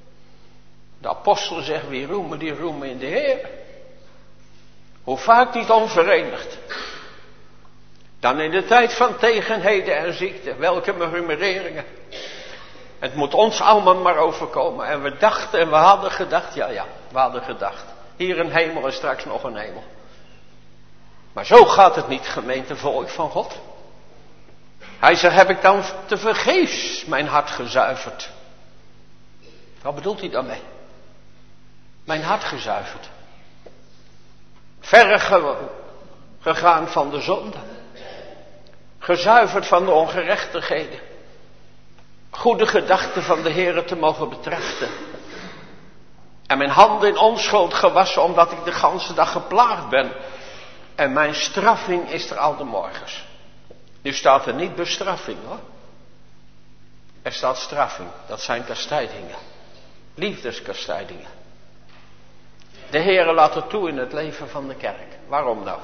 De apostel zegt, wie roemen, die roemen in de Heer. Hoe vaak niet onverenigd. Dan in de tijd van tegenheden en ziekte, welke murmureringen. Het moet ons allemaal maar overkomen. En we dachten en we hadden gedacht, ja ja, we hadden gedacht. Hier een hemel en straks nog een hemel. Maar zo gaat het niet, gemeente volk van God. Hij zegt, heb ik dan te vergeefs mijn hart gezuiverd? Wat bedoelt hij daarmee? Mijn hart gezuiverd. Verre ge- gegaan van de zonde. Gezuiverd van de ongerechtigheden. Goede gedachten van de Heere te mogen betrachten. En mijn handen in onschuld gewassen omdat ik de ganse dag geplaagd ben. En mijn straffing is er al de morgens. Nu staat er niet bestraffing, hoor. Er staat straffing. Dat zijn kastijdingen. Liefdeskastijdingen. De Heere laat het toe in het leven van de kerk. Waarom nou?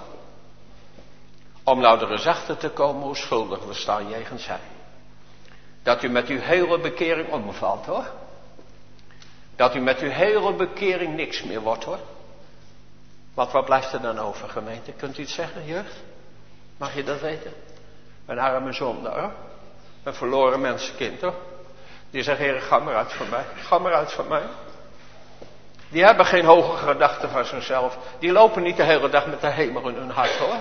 Om nou er eens achter te komen hoe schuldig we staan jegens hem. Dat u met uw hele bekering omvalt, hoor. Dat u met uw hele bekering niks meer wordt, hoor. Want wat blijft er dan over, gemeente? Kunt u het zeggen, jeugd? Mag je dat weten? Een arme zondaar, hoor. Een verloren mensenkind, hoor. Die zegt, Heer, ga maar uit van mij. Ga maar uit van mij. Die hebben geen hoge gedachten van zichzelf. Die lopen niet de hele dag met de hemel in hun hart, hoor.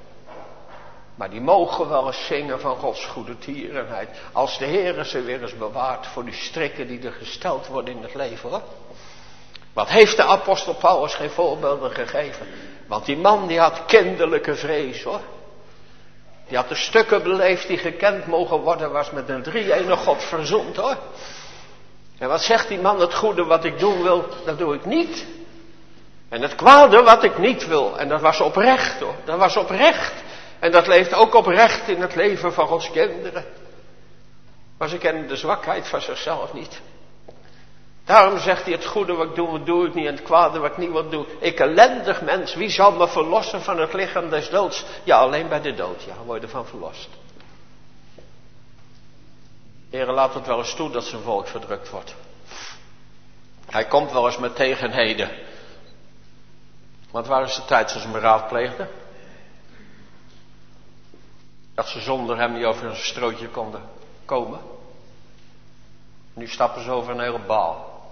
Maar die mogen wel eens zingen van Gods goede tierenheid. Als de Heere ze weer eens bewaart voor die strikken die er gesteld worden in het leven, hoor. Wat heeft de apostel Paulus geen voorbeelden gegeven? Want die man die had kinderlijke vrees, hoor. Die had de stukken beleefd die gekend mogen worden, was met een drie-ene God verzoend, hoor. En wat zegt die man? Het goede wat ik doen wil, dat doe ik niet. En het kwade wat ik niet wil, en dat was oprecht, hoor. Dat was oprecht. En dat leeft ook oprecht in het leven van Gods kinderen. Maar ze kennen de zwakheid van zichzelf niet. Daarom zegt hij, het goede wat ik doe, wat doe ik niet. En het kwade wat ik niet wil doen. Ik ellendig mens, wie zal me verlossen van het lichaam des doods? Ja, alleen bij de dood, ja, word je ervan verlost. Heere, laat het wel eens toe dat zijn volk verdrukt wordt. Hij komt wel eens met tegenheden. Want waar is de tijd dat ze me raadpleegden? Dat ze zonder hem niet over een strootje konden, komen. Nu stappen ze over een hele baal.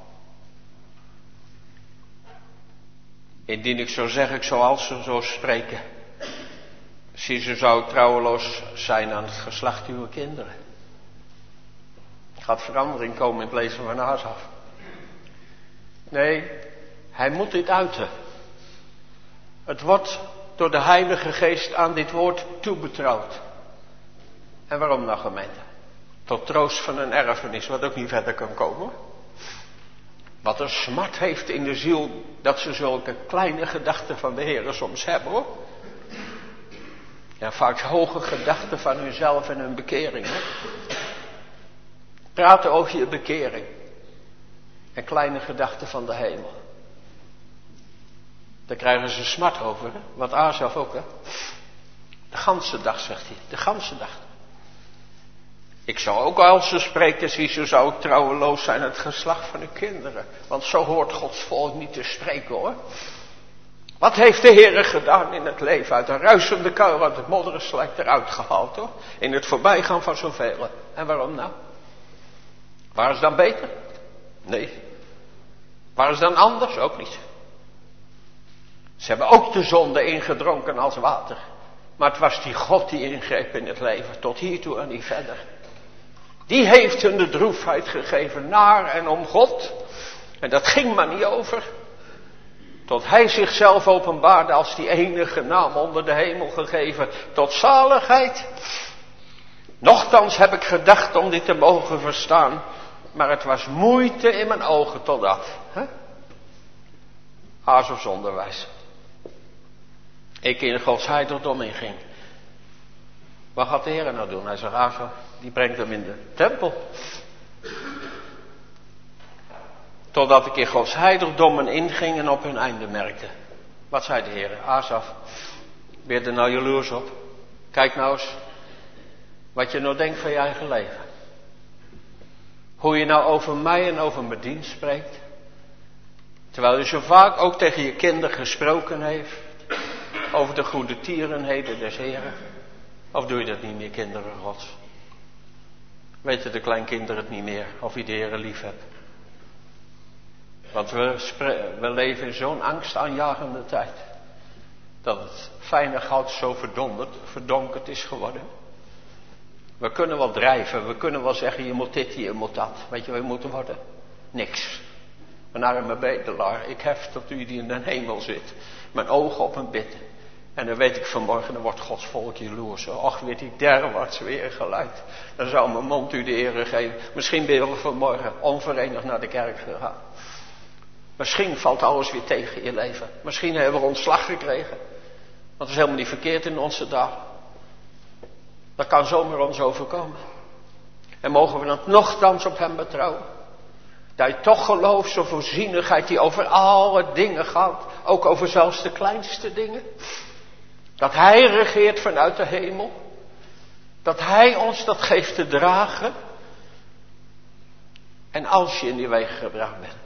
Indien ik zou zeggen, ik zou als ze zo spreken. Zie, ze zou trouweloos zijn aan het geslacht uw kinderen. Er gaat verandering komen in het leven van Asaf. Nee, hij moet dit uiten. Het wordt door de Heilige Geest aan dit woord toebetrouwd. En waarom nou, gemeente? Tot troost van een erfenis wat ook niet verder kan komen. Wat een smart heeft in de ziel dat ze zulke kleine gedachten van de Heer soms hebben, hoor. Ja, vaak hoge gedachten van hunzelf en hun bekering, hè. Praten over je bekering. En kleine gedachten van de hemel. Daar krijgen ze smart over, hè? Wat Asaf ook, hè. De ganse dag, zegt hij. De ganse dag. Ik zou ook als ze spreken, zie, zo zou ik trouweloos zijn het geslacht van de kinderen. Want zo hoort Gods volk niet te spreken, hoor. Wat heeft de Heer gedaan in het leven? Uit een ruisende kuil wat het modderen slijk eruit gehaald, hoor. In het voorbijgaan van zoveel. En waarom nou? Waar is dan beter? Nee. Waar is dan anders? Ook niet. Ze hebben ook de zonde ingedronken als water. Maar het was die God die ingreep in het leven. Tot hiertoe en niet verder. Die heeft hun de droefheid gegeven naar en om God. En dat ging maar niet over. Tot hij zichzelf openbaarde als die enige naam onder de hemel gegeven. Tot zaligheid. Nochtans heb ik gedacht om dit te mogen verstaan. Maar het was moeite in mijn ogen tot dat. Hè? Asafs onderwijs. Ik in Gods heiligdom inging. Wat gaat de Heer nou doen? Hij zegt, Asaf, die brengt hem in de tempel. Totdat ik in Gods heiligdommen inging en op hun einde merkte. Wat zei de Heer? Asaf, ben je er nou jaloers op? Kijk nou eens wat je nou denkt van je eigen leven. Hoe je nou over mij en over mijn dienst spreekt. Terwijl je zo vaak ook tegen je kinderen gesproken heeft. Over de goede tierenheden des Heren. Of doe je dat niet meer, kinderen Gods? Weten de kleinkinderen het niet meer of je de Heer lief hebt? Want we, spre- we leven in zo'n angstaanjagende tijd. Dat het fijne goud zo verdonderd, verdonkerd is geworden. We kunnen wel drijven, we kunnen wel zeggen, je moet dit, je moet dat. Weet je wat je moet worden? Niks. Een arme bedelaar, ik hef tot u die in de hemel zit. Mijn ogen op een bid. En dan weet ik vanmorgen, dan wordt Gods volk jaloers. Och, weet ik derwaarts weer geleid. Dan zou mijn mond u de ere geven. Misschien ben je wel vanmorgen onverenigd naar de kerk gegaan. Misschien valt alles weer tegen je leven. Misschien hebben we ontslag gekregen. Want dat is helemaal niet verkeerd in onze dagen. Dat kan zomaar ons overkomen. En mogen we dan nochtans op hem betrouwen. Dat je toch gelooft, zo'n voorzienigheid die over alle dingen gaat. Ook over zelfs de kleinste dingen. Dat hij regeert vanuit de hemel. Dat hij ons dat geeft te dragen. En als je in die wegen gebracht bent.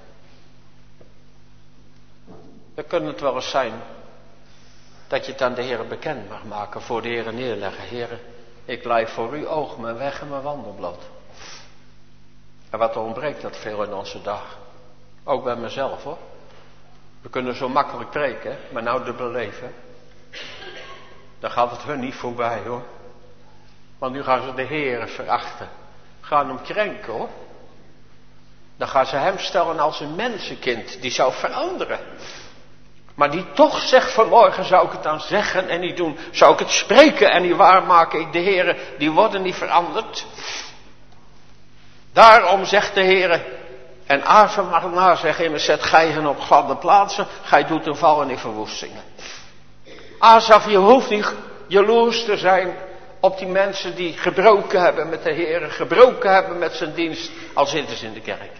Dan kan het wel eens zijn. Dat je het aan de Heer bekend mag maken. Voor de Heer neerleggen. Heer, ik lei voor uw oog mijn weg en mijn wandel bloot. En wat ontbreekt dat veel in onze dag. Ook bij mezelf, hoor. We kunnen zo makkelijk preken, maar nou dubbel leven. Dan gaat het hun niet voorbij, hoor. Want nu gaan ze de Heer verachten. Gaan hem krenken, hoor. Dan gaan ze hem stellen als een mensenkind. Die zou veranderen. Maar die toch zegt, vanmorgen zou ik het dan zeggen en niet doen. Zou ik het spreken en niet waarmaken. Ik de Heer, die worden niet veranderd. Daarom zegt de Heer, en Asaf mag na zeggen, immers zet gij hen op gladde plaatsen, gij doet hen vallen in verwoestingen. Asaf, je hoeft niet jaloers te zijn op die mensen die gebroken hebben met de Heer, gebroken hebben met zijn dienst, al zitten ze in de kerk.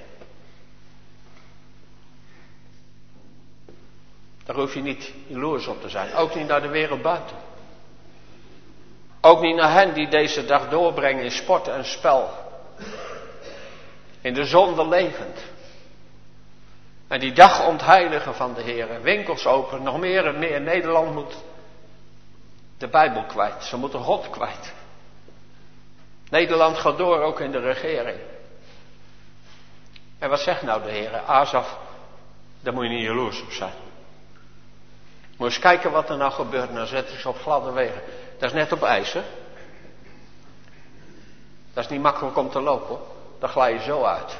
Daar hoef je niet jaloers op te zijn, ook niet naar de wereld buiten. Ook niet naar hen die deze dag doorbrengen in sport en spel. In de zonde levend. En die dag ontheiligen van de Heer. Winkels open. Nog meer en meer. Nederland moet de Bijbel kwijt. Ze moeten God kwijt. Nederland gaat door, ook in de regering. En wat zegt nou de Heer? Asaf, daar moet je niet jaloers op zijn. Moet je eens kijken wat er nou gebeurt. Nou zet ze op gladde wegen. Dat is net op ijs, hè? Dat is niet makkelijk om te lopen, hoor. Dan glij je zo uit.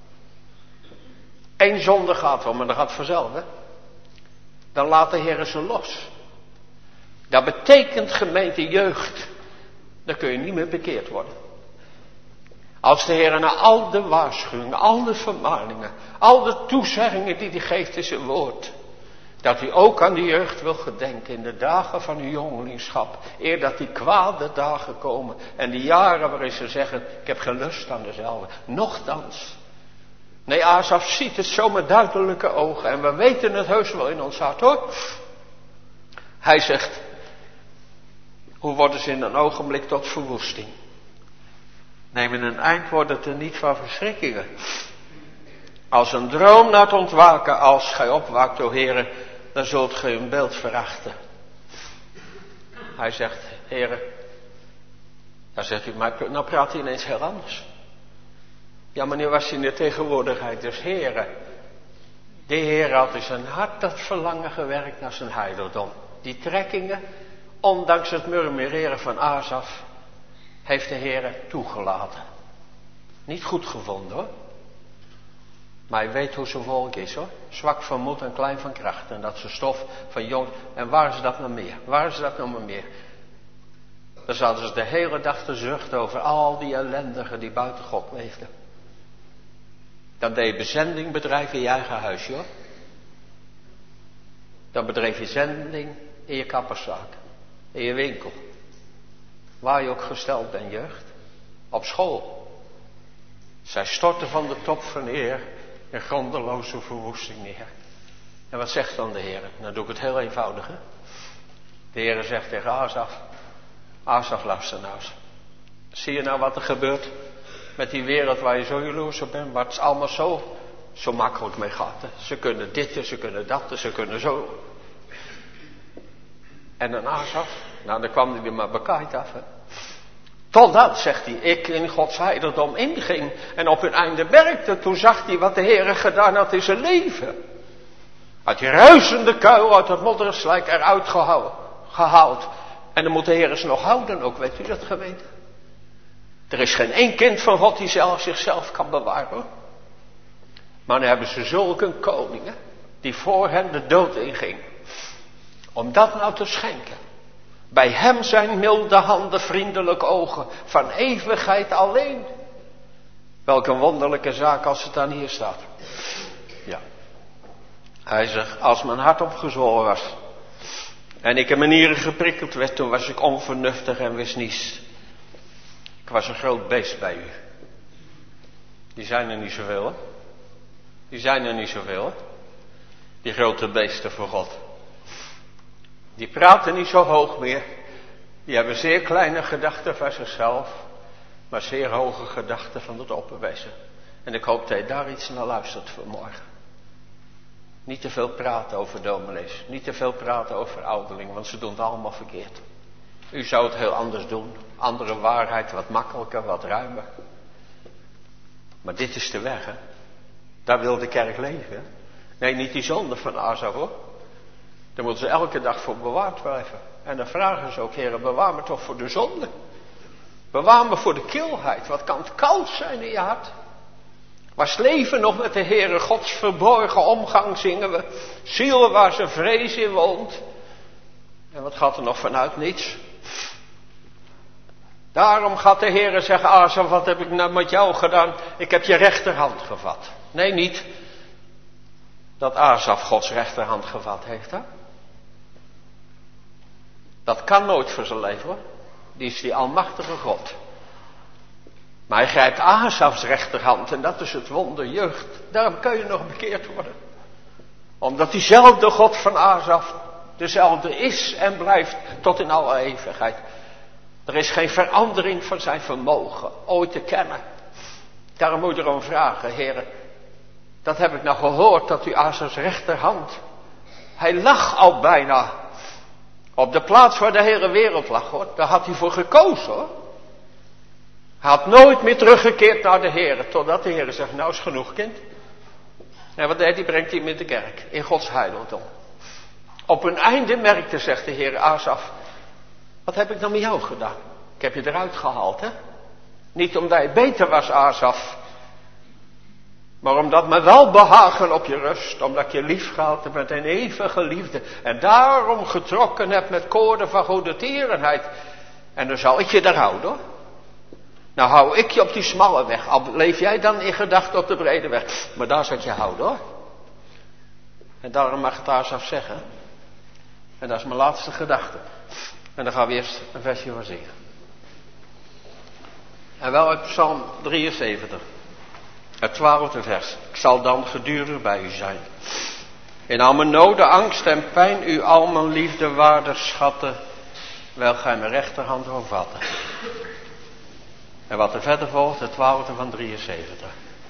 Eén zonde gaat wel, maar dat gaat vanzelf, hè? Dan laat de Heer ze los. Dat betekent, gemeente, jeugd. Dan kun je niet meer bekeerd worden. Als de Heer na al de waarschuwingen, al de vermaningen, al de toezeggingen die hij geeft in zijn woord, dat hij ook aan de jeugd wil gedenken in de dagen van uw jongelingschap, eer dat die kwade dagen komen en die jaren waarin ze zeggen, ik heb geen lust aan dezelfde. Nochtans. Nee, Asaf ziet het zo met duidelijke ogen en we weten het heus wel in ons hart, hoor. Hij zegt, hoe worden ze in een ogenblik tot verwoesting? Nemen een eind wordt het er niet van verschrikkingen. Als een droom na het ontwaken, als gij opwaakt, o Heere, dan zult gij een beeld verachten. Hij zegt, Heere, dan zegt u, maar nou praat hij ineens heel anders. Ja, maar nu was hij in de tegenwoordigheid, dus Heere. De Heer had in zijn hart dat verlangen gewerkt naar zijn heiligdom. Die trekkingen, ondanks het murmureren van Asaf, heeft de Heer toegelaten. Niet goed gevonden, hoor. Maar hij weet hoe zijn volk is, hoor. Zwak van moed en klein van kracht. En dat ze stof van jong. En waar is dat nog meer? Waar is dat nog maar meer? Dan zaten ze de hele dag te zuchten over al die ellendigen die buiten God leefden. Dan deed je bezending bedrijven in je eigen huisje, hoor. Dan bedreef je zending in je kapperszaak. In je winkel. Waar je ook gesteld bent, jeugd. Op school. Zij storten van de top van eer in grondeloze verwoesting neer. En wat zegt dan de Heer? Nou doe ik het heel eenvoudig, hè. De Heer zegt tegen Asaf. Asaf, luister nou eens. Zie je nou wat er gebeurt met die wereld waar je zo jaloers op bent? Waar het allemaal zo, zo makkelijk mee gaat. Hè? Ze kunnen dit, ze kunnen dat, ze kunnen zo. En dan Asaf, nou dan kwam hij er maar bekaaid af, hè. Totdat, zegt hij, ik in Gods heiligdom inging en op hun einde werkte. Toen zag hij wat de Heer gedaan had in zijn leven. Uit die ruisende kuil, uit het modderslijk eruit gehaald. En dan moet de Heer ze nog houden ook, weet u dat geweten? Er is geen één kind van God die zelf zichzelf kan bewaren. Maar dan hebben ze zulke koningen die voor hen de dood inging. Om dat nou te schenken. Bij hem zijn milde handen, vriendelijke ogen, van eeuwigheid alleen. Welk een wonderlijke zaak als het dan hier staat. Ja. Hij zegt, als mijn hart opgezwollen was en ik in manieren geprikkeld werd, toen was ik onvernuftig en wist niets. Ik was een groot beest bij u. Die zijn er niet zoveel, hè? Die zijn er niet zoveel, hè? Die grote beesten voor God. Die praten niet zo hoog meer. Die hebben zeer kleine gedachten van zichzelf, maar zeer hoge gedachten van het opperwezen. En ik hoop dat je daar iets naar luistert vanmorgen. Niet te veel praten over dominees. Niet te veel praten over ouderlingen, want ze doen het allemaal verkeerd. U zou het heel anders doen. Andere waarheid, wat makkelijker, wat ruimer. Maar dit is de weg, hè. Daar wil de kerk leven, hè? Nee, niet die zonde van Asaf, hoor. Daar moeten ze elke dag voor bewaard blijven. En dan vragen ze ook, Heer, bewaar me toch voor de zonde. Bewaar me voor de kilheid. Wat kan het koud zijn in je hart? Was leven nog met de Heere Gods verborgen omgang, zingen we. Ziel waar zijn vrees in woont. En wat gaat er nog vanuit? Niets. Daarom gaat de Heere zeggen, Asaf, wat heb ik nou met jou gedaan? Ik heb je rechterhand gevat. Nee, niet dat Asaf Gods rechterhand gevat heeft, hè? Dat kan nooit voor zijn leven, hoor. Die is die almachtige God. Maar hij grijpt Asafs rechterhand en dat is het wonder, jeugd. Daarom kun je nog bekeerd worden. Omdat diezelfde God van Asaf dezelfde is en blijft tot in alle eeuwigheid. Er is geen verandering van zijn vermogen ooit te kennen. Daarom moet je erom vragen, heren. Dat heb ik nou gehoord, dat u Asafs rechterhand. Hij lag al bijna op de plaats waar de hele wereld lag, hoor. Daar had hij voor gekozen, hoor. Hij had nooit meer teruggekeerd naar de Heer, totdat de Heer zegt, nou is genoeg kind. En wat deed hij? Brengt hij hem in de kerk, in Gods heiligdom. Op een einde merkte, zegt de Heer Asaf, wat heb ik dan met jou gedaan? Ik heb je eruit gehaald, hè? Niet omdat je beter was, Asaf, maar omdat me wel behagen op je rust, omdat ik je lief gehad heb met een eeuwige liefde en daarom getrokken heb met koorden van goede tierenheid. En dan zal ik je daar houden, hoor. Nou hou ik je op die smalle weg, al leef jij dan in gedachten op de brede weg, maar daar zal ik je houden, hoor. En daarom mag het Asaf zeggen, en dat is mijn laatste gedachte. En dan gaan we eerst een versje van zingen. En wel uit Psalm drieënzeventig. Het twaalfde vers. Ik zal dan gedurig bij u zijn. In al mijn noden, angst en pijn, u al mijn liefde waardig schatten, wel gij mijn rechterhand omvatten. En wat er verder volgt, het twaalfde van drieënzeventig.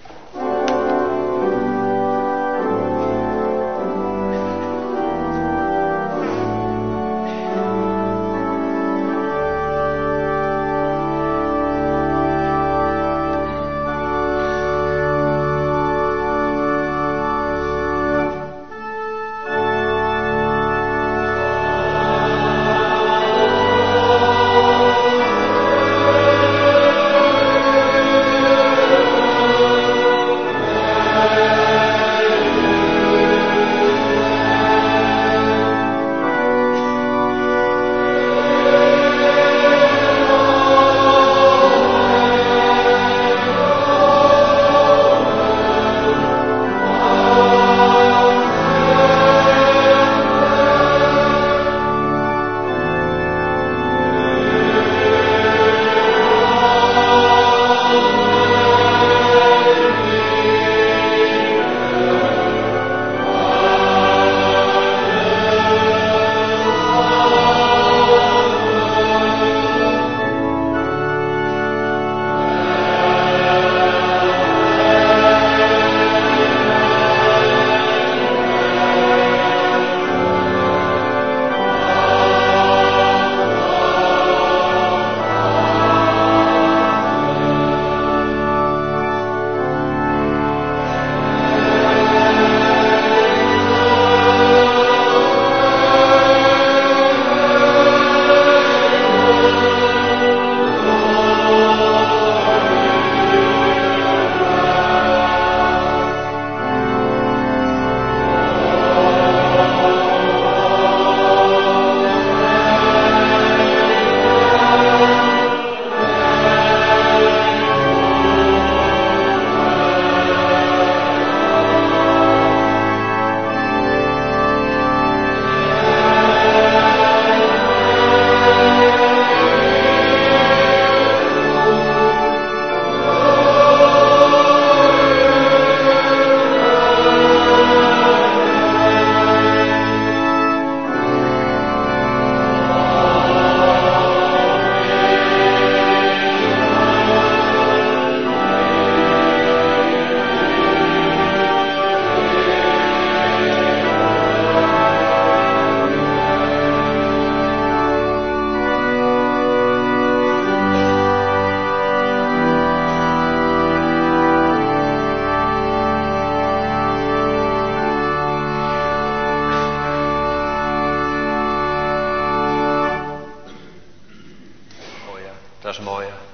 Dat is mooi, hè?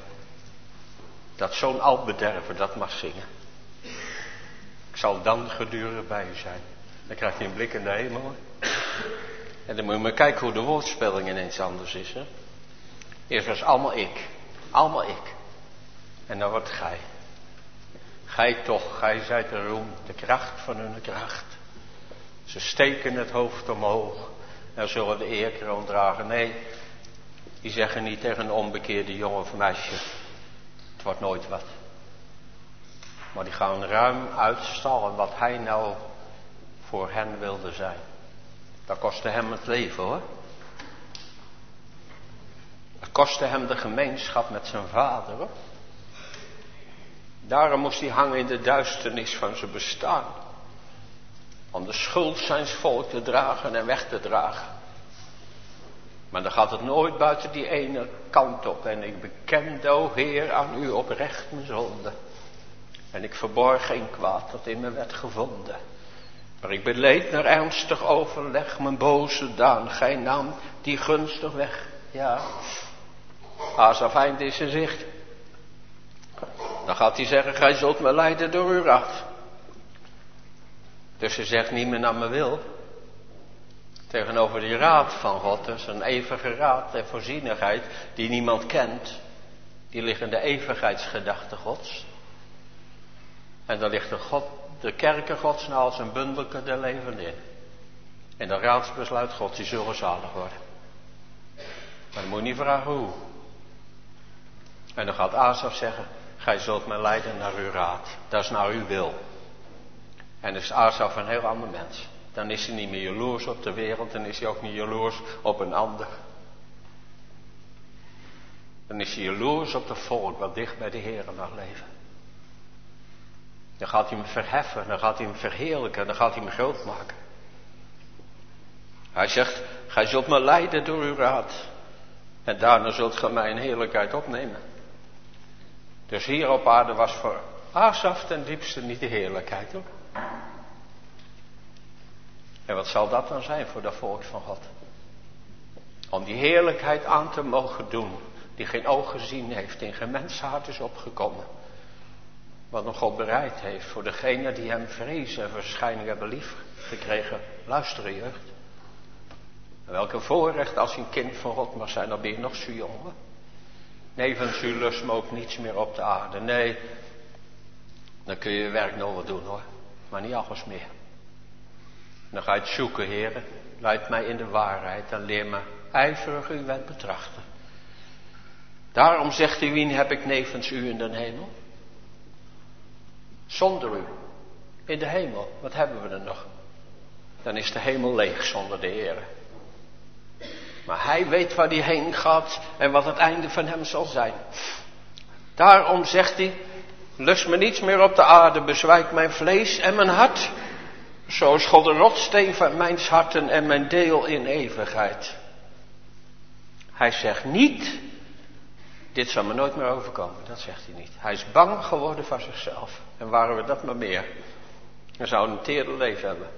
Dat zo'n oud bederver dat mag zingen. Ik zal dan gedurig bij u zijn. Dan krijgt hij een blik in de hemel. En dan moet je maar kijken hoe de woordspeling ineens anders is, hè? Eerst was allemaal ik. Allemaal ik. En dan wordt gij. Gij toch, gij zijt de roem, de kracht van hun kracht. Ze steken het hoofd omhoog en zullen de eerkroon dragen. Nee, die zeggen niet tegen een onbekeerde jongen of meisje, het wordt nooit wat. Maar die gaan ruim uitstallen wat hij nou voor hen wilde zijn. Dat kostte hem het leven, hoor. Dat kostte hem de gemeenschap met zijn vader, hoor. Daarom moest hij hangen in de duisternis van zijn bestaan. Om de schuld zijns volk te dragen en weg te dragen. Maar dan gaat het nooit buiten die ene kant op. En ik bekende, o Heer, aan u oprecht mijn zonde. En ik verborg geen kwaad dat in me werd gevonden. Maar ik beleed naar ernstig overleg mijn boze daan. Gij nam die gunstig weg. Ja, Asaf eind is in zicht. Dan gaat hij zeggen, gij zult me leiden door uw raad. Dus hij zegt niet meer naar mijn wil. Tegenover die raad van God, dus een eeuwige raad en voorzienigheid die niemand kent. Die ligt in de eeuwigheidsgedachte Gods. En daar ligt de, God, de kerken Gods nou als een bundelke der leven in. En de raadsbesluit Gods, die zullen zalig worden. Maar dan moet je niet vragen hoe. En dan gaat Asaf zeggen, gij zult mij leiden naar uw raad. Dat is naar uw wil. En dan is Asaf een heel ander mens. Dan is hij niet meer jaloers op de wereld. Dan is hij ook niet jaloers op een ander. Dan is hij jaloers op het volk wat dicht bij de Heer mag leven. Dan gaat hij hem verheffen. Dan gaat hij hem verheerlijken. Dan gaat hij hem groot maken. Hij zegt, gij zult me leiden door uw raad. En daarna zult gij mij in heerlijkheid opnemen. Dus hier op aarde was voor Asaf ten diepste niet de heerlijkheid, hoor. En wat zal dat dan zijn voor dat volk van God? Om die heerlijkheid aan te mogen doen, die geen oog gezien heeft, in geen menshart is opgekomen. Wat nog God bereid heeft voor degenen die hem vrezen en waarschijnlijk hebben lief gekregen. Luisteren, jeugd. En welke voorrecht als je een kind van God mag zijn, dan ben je nog zo jong, hoor. Nevens u lust me ook niets meer op de aarde. Nee, dan kun je je werk nog wel doen, hoor. Maar niet alles meer. Dan ga je het zoeken, heren. Leid mij in de waarheid en leer me ijverig uw wet betrachten. Daarom zegt u, wien heb ik nevens u in de hemel? Zonder u. In de hemel. Wat hebben we er nog? Dan is de hemel leeg zonder de Heer. Maar hij weet waar hij heen gaat en wat het einde van hem zal zijn. Daarom zegt hij, lust me niets meer op de aarde, bezwijkt mijn vlees en mijn hart. Zo is God de rotsteen van mijn harten en mijn deel in eeuwigheid. Hij zegt niet, dit zal me nooit meer overkomen, dat zegt hij niet. Hij is bang geworden van zichzelf. En waren we dat maar meer, dan zou een teerde leven hebben.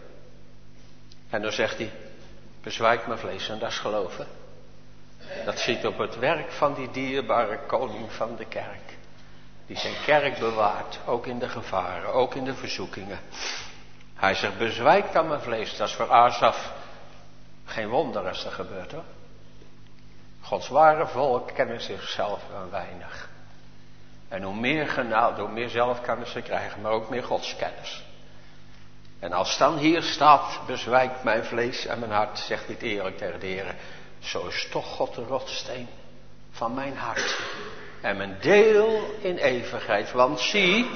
En dan zegt hij, bezwijkt mijn vlees, en dat is geloven. Dat ziet op het werk van die dierbare koning van de kerk. Die zijn kerk bewaart, ook in de gevaren, ook in de verzoekingen. Hij zegt, bezwijkt aan mijn vlees. Dat is voor Asaf geen wonder als dat gebeurt, hoor. Gods ware volk kennen zichzelf een weinig. En hoe meer genade, hoe meer zelfkennis ze krijgen, maar ook meer godskennis. En als dan hier staat, bezwijkt mijn vlees en mijn hart, zegt dit eerlijk tegen de Heer, zo is toch God de rotsteen van mijn hart. En mijn deel in eeuwigheid, want zie,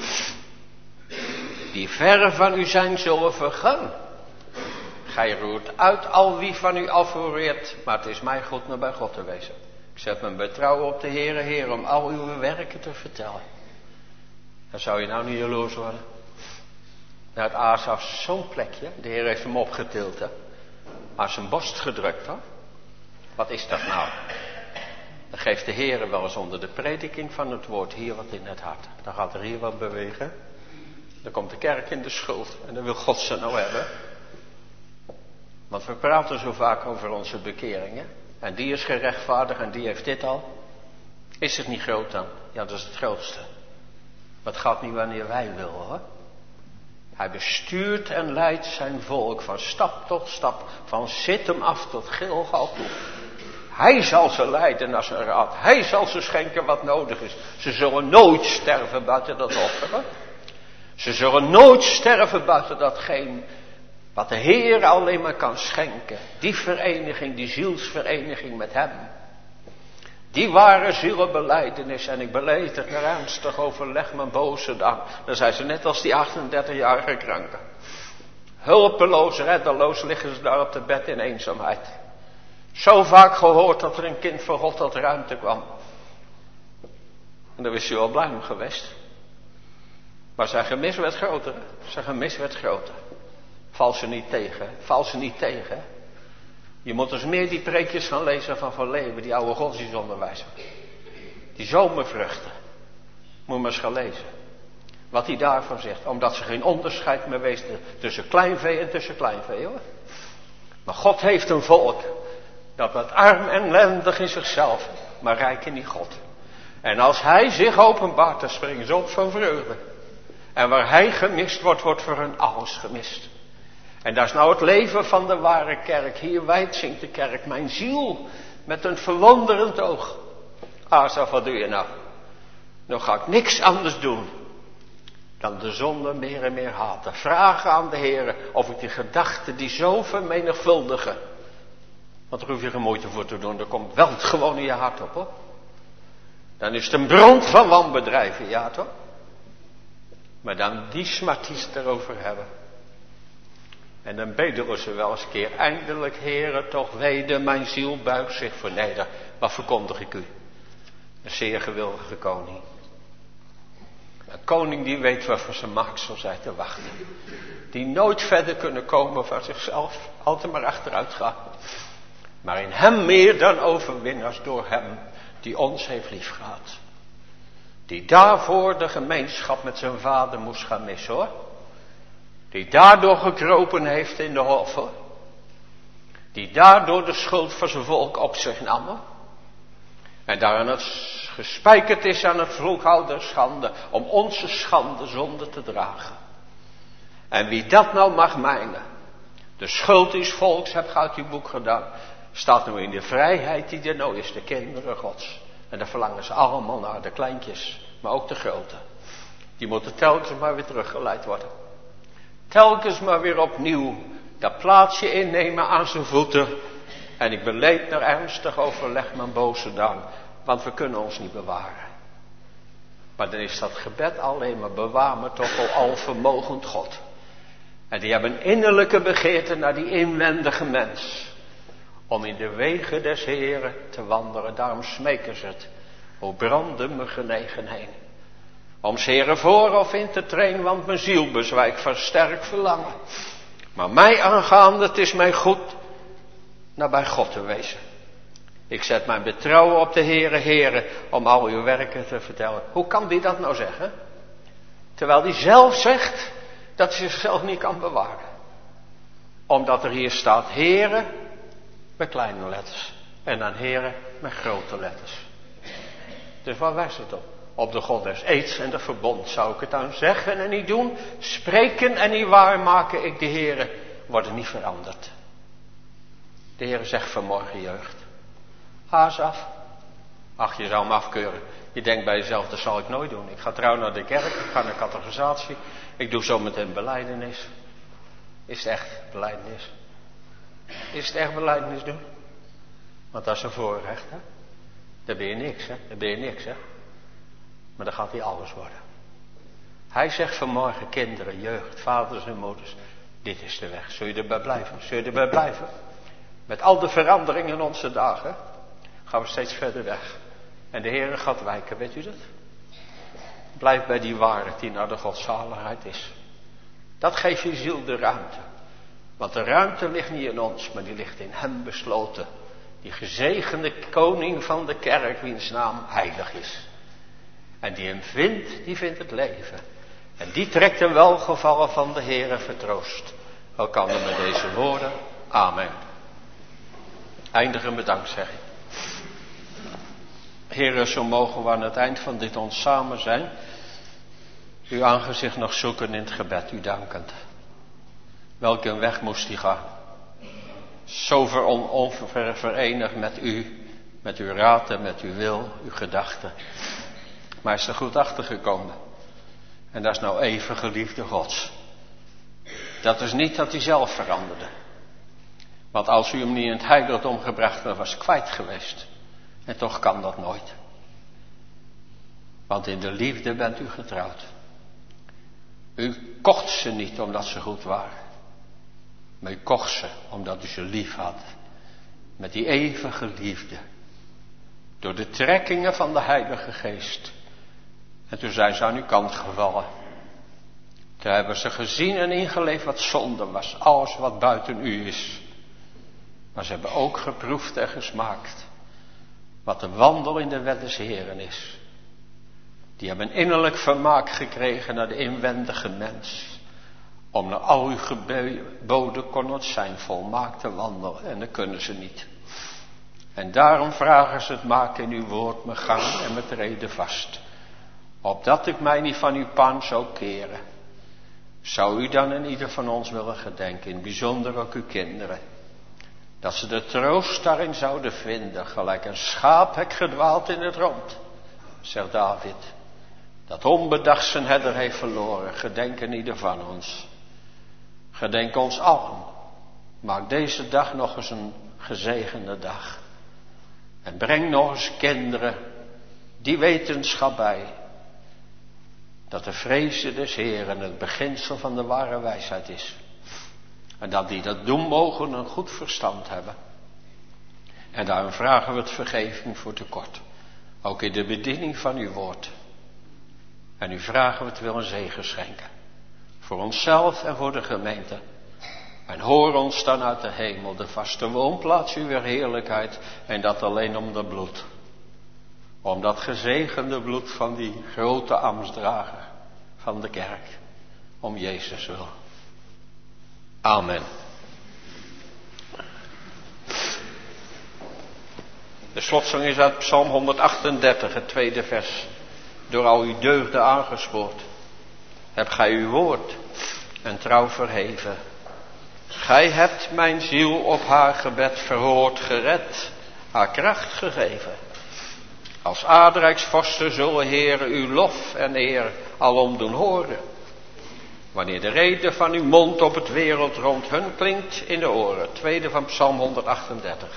die verre van u zijn zullen vergaan. Gij roert uit al wie van u afroeert, maar het is mij goed naar bij God te wezen. Ik zet mijn betrouwen op de Heere, Heer, om al uw werken te vertellen. Dan zou je nou niet jaloers worden. Nou, het Asaf zo'n plekje, de Heer heeft hem opgetild, hè. Aan zijn borst gedrukt, hoor. Wat is dat nou? Dan geeft de Heer wel eens onder de prediking van het woord hier wat in het hart. Dan gaat er hier wat bewegen. Dan komt de kerk in de schuld en dan wil God ze nou hebben. Want we praten zo vaak over onze bekeringen. En die is gerechtvaardigd en die heeft dit al. Is het niet groot dan? Ja, dat is het grootste. Maar het gaat niet wanneer wij willen, hoor. Hij bestuurt en leidt zijn volk van stap tot stap. Van Zittem af tot Gilgal toe. Hij zal ze leiden naar zijn raad. Hij zal ze schenken wat nodig is. Ze zullen nooit sterven buiten dat offeren. Ze zullen nooit sterven buiten datgene wat de Heer alleen maar kan schenken. Die vereniging, die zielsvereniging met hem. Die ware zielenbelijdenis. En ik beleed het naar ernstig overleg mijn boze dan. Dan zijn ze net als die achtendertigjarige kranken. Hulpeloos, reddeloos liggen ze daar op het bed in eenzaamheid. Zo vaak gehoord dat er een kind van God tot ruimte kwam. En daar is hij wel blij om geweest. Maar zijn gemis werd groter. Zijn gemis werd groter. Val ze niet tegen. Val ze niet tegen. Je moet eens meer die preekjes gaan lezen van Van Leeuwen, die oude godsdienstonderwijzer. Die zomervruchten. Moet je maar eens gaan lezen. Wat hij daarvan zegt. Omdat ze geen onderscheid meer weten tussen kleinvee en tussen kleinvee, hoor. Maar God heeft een volk dat wat arm en ellendig in zichzelf, maar rijk in die God. En als hij zich openbaart, dan springen ze op van vreugde. En waar hij gemist wordt, wordt voor hun alles gemist. En dat is nou het leven van de ware kerk. Hier wijd zingt de kerk mijn ziel met een verwonderend oog. Asaf, wat doe je nou? Nou ga ik niks anders doen dan de zonde meer en meer haten. Vragen aan de Heer of ik die gedachten die zo vermenigvuldigen. Want daar hoef je geen moeite voor te doen. Er komt wel gewoon in je hart op, hoor. Dan is het een bron van wanbedrijven, ja toch? Maar dan die smarties erover hebben. En dan bedelen ze wel eens een keer. Eindelijk, Heere, toch weder mijn ziel buigt zich verneder. Wat verkondig ik u? Een zeer gewillige koning. Een koning die weet wat voor zijn maaksel zijn te wachten. Die nooit verder kunnen komen van zichzelf. Altijd maar achteruit gaan. Maar in hem meer dan overwinnaars door hem die ons heeft liefgehad. Die daarvoor de gemeenschap met zijn vader moest gaan missen, hoor. Die daardoor gekropen heeft in de hof, hoor. Die daardoor de schuld van zijn volk op zich nam, hoor. En daaraan het gespijkerd is aan het vloekhout der schande, om onze schande zonde te dragen. En wie dat nou mag mijnen, de schuld is volks, heb ik uit uw boek gedaan, staat nu in de vrijheid die er nou is, de kinderen Gods. En daar verlangen ze allemaal naar, de kleintjes, maar ook de grote. Die moeten telkens maar weer teruggeleid worden. Telkens maar weer opnieuw dat plaatsje innemen aan zijn voeten. En ik beleed naar ernstig overleg mijn boze daad, want we kunnen ons niet bewaren. Maar dan is dat gebed alleen maar, bewaar me toch, o alvermogend God. En die hebben een innerlijke begeerte naar die inwendige mens. Om in de wegen des Heren te wandelen. Daarom smeken ze het. O brandde me genegenheid. Om 's Heren voor of in te trainen. Want mijn ziel bezwijkt van sterk verlangen. Maar mij aangaande, het is mij goed naar bij God te wezen. Ik zet mijn betrouwen op de Heere, Heere. Om al uw werken te vertellen. Hoe kan die dat nou zeggen? Terwijl die zelf zegt dat hij zichzelf niet kan bewaren. Omdat er hier staat Heere met kleine letters. En dan Heere met grote letters. Dus waar wijst het op? Op de God des eeds en de verbond. Zou ik het aan zeggen en niet doen? Spreken en niet waarmaken. Ik de Heere worden niet veranderd. De Heere zegt vanmorgen, jeugd. Haas af. Ach, je zou hem afkeuren. Je denkt bij jezelf, dat zal ik nooit doen. Ik ga trouw naar de kerk. Ik ga naar catechisatie. Ik doe zo meteen belijdenis. Is het echt belijdenis? Is het echt belijdenis doen? Want dat is een voorrecht, hè? Dan ben je niks, hè? Dan ben je niks, hè? Maar dan gaat hij alles worden. Hij zegt vanmorgen, kinderen, jeugd, vaders en moeders, dit is de weg. Zul je erbij blijven? Zul je erbij blijven? Met al de veranderingen in onze dagen gaan we steeds verder weg. En de Heere gaat wijken, weet u dat? Blijf bij die waarheid die naar de godzaligheid is. Dat geeft je ziel de ruimte. Want de ruimte ligt niet in ons, maar die ligt in hem besloten. Die gezegende koning van de kerk, wiens naam heilig is. En die hem vindt, die vindt het leven. En die trekt een welgevallen van de Heere vertroost. Elkander met deze woorden. Amen. Eindigen met dankzegging. Heere, zo mogen we aan het eind van dit ons samen zijn. Uw aangezicht nog zoeken in het gebed, u dankend. Welke een weg moest hij gaan? Zo onverenigd met u, met uw raad en met uw wil, uw gedachten. Maar hij is er goed achter gekomen. En dat is nou even geliefde Gods. Dat is niet dat hij zelf veranderde. Want als u hem niet in het heiligdom gebracht had, was hij kwijt geweest. En toch kan dat nooit. Want in de liefde bent u getrouwd. U kocht ze niet omdat ze goed waren. Maar u kocht ze omdat u ze lief had. Met die eeuwige liefde. Door de trekkingen van de Heilige Geest. En toen zijn ze aan uw kant gevallen. Toen hebben ze gezien en ingeleefd wat zonde was. Alles wat buiten u is. Maar ze hebben ook geproefd en gesmaakt wat de wandel in de wet des Heren is. Die hebben innerlijk vermaak gekregen naar de inwendige mens. Om naar al uw geboden kon het zijn volmaakte wandel. En dat kunnen ze niet. En daarom vragen ze het: maak in uw woord mijn gang en mijn treden vast. Opdat ik mij niet van uw pan zou keren. Zou u dan in ieder van ons willen gedenken, in het bijzonder ook uw kinderen. Dat ze de troost daarin zouden vinden, gelijk een schaaphek gedwaald in het rond. Zegt David, dat onbedacht zijn herder heeft verloren. Gedenk in ieder van ons. Gedenk ons allen. Maak deze dag nog eens een gezegende dag. En breng nog eens kinderen die wetenschap bij. Dat de vrezen des Heeren het beginsel van de ware wijsheid is. En dat die dat doen mogen een goed verstand hebben. En daarom vragen we het vergeving voor tekort. Ook in de bediening van uw woord. En u vragen we het wil een zegen schenken. Voor onszelf en voor de gemeente. En hoor ons dan uit de hemel, de vaste woonplaats uw heerlijkheid. En dat alleen om dat bloed. Om dat gezegende bloed van die grote ambtsdrager van de kerk. Om Jezus wil. Amen. De slotzang is uit Psalm honderdachtendertig, het tweede vers. Door al uw deugden aangespoord. Heb gij uw woord en trouw verheven. Gij hebt mijn ziel op haar gebed verhoord, gered, haar kracht gegeven. Als aardrijksvorsten zullen heren uw lof en eer alom doen horen. Wanneer de rede van uw mond op het wereldrond hun klinkt in de oren. Tweede van Psalm honderdachtendertig.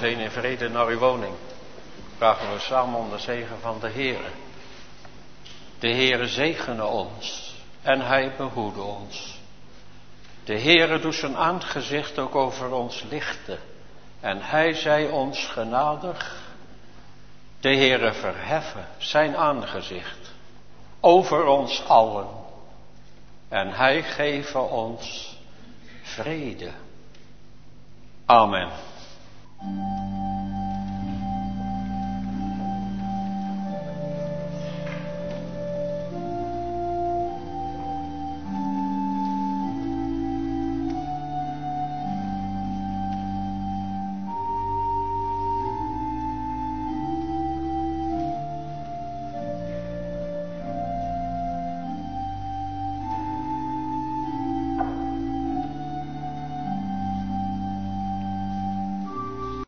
heen in vrede naar uw woning. Vragen we samen om de zegen van de Heere. De Heere zegene ons en hij behoede ons. De Heere doet zijn aangezicht ook over ons lichten en hij zij ons genadig. De Heere verheffen zijn aangezicht over ons allen en hij geven ons vrede. Amen.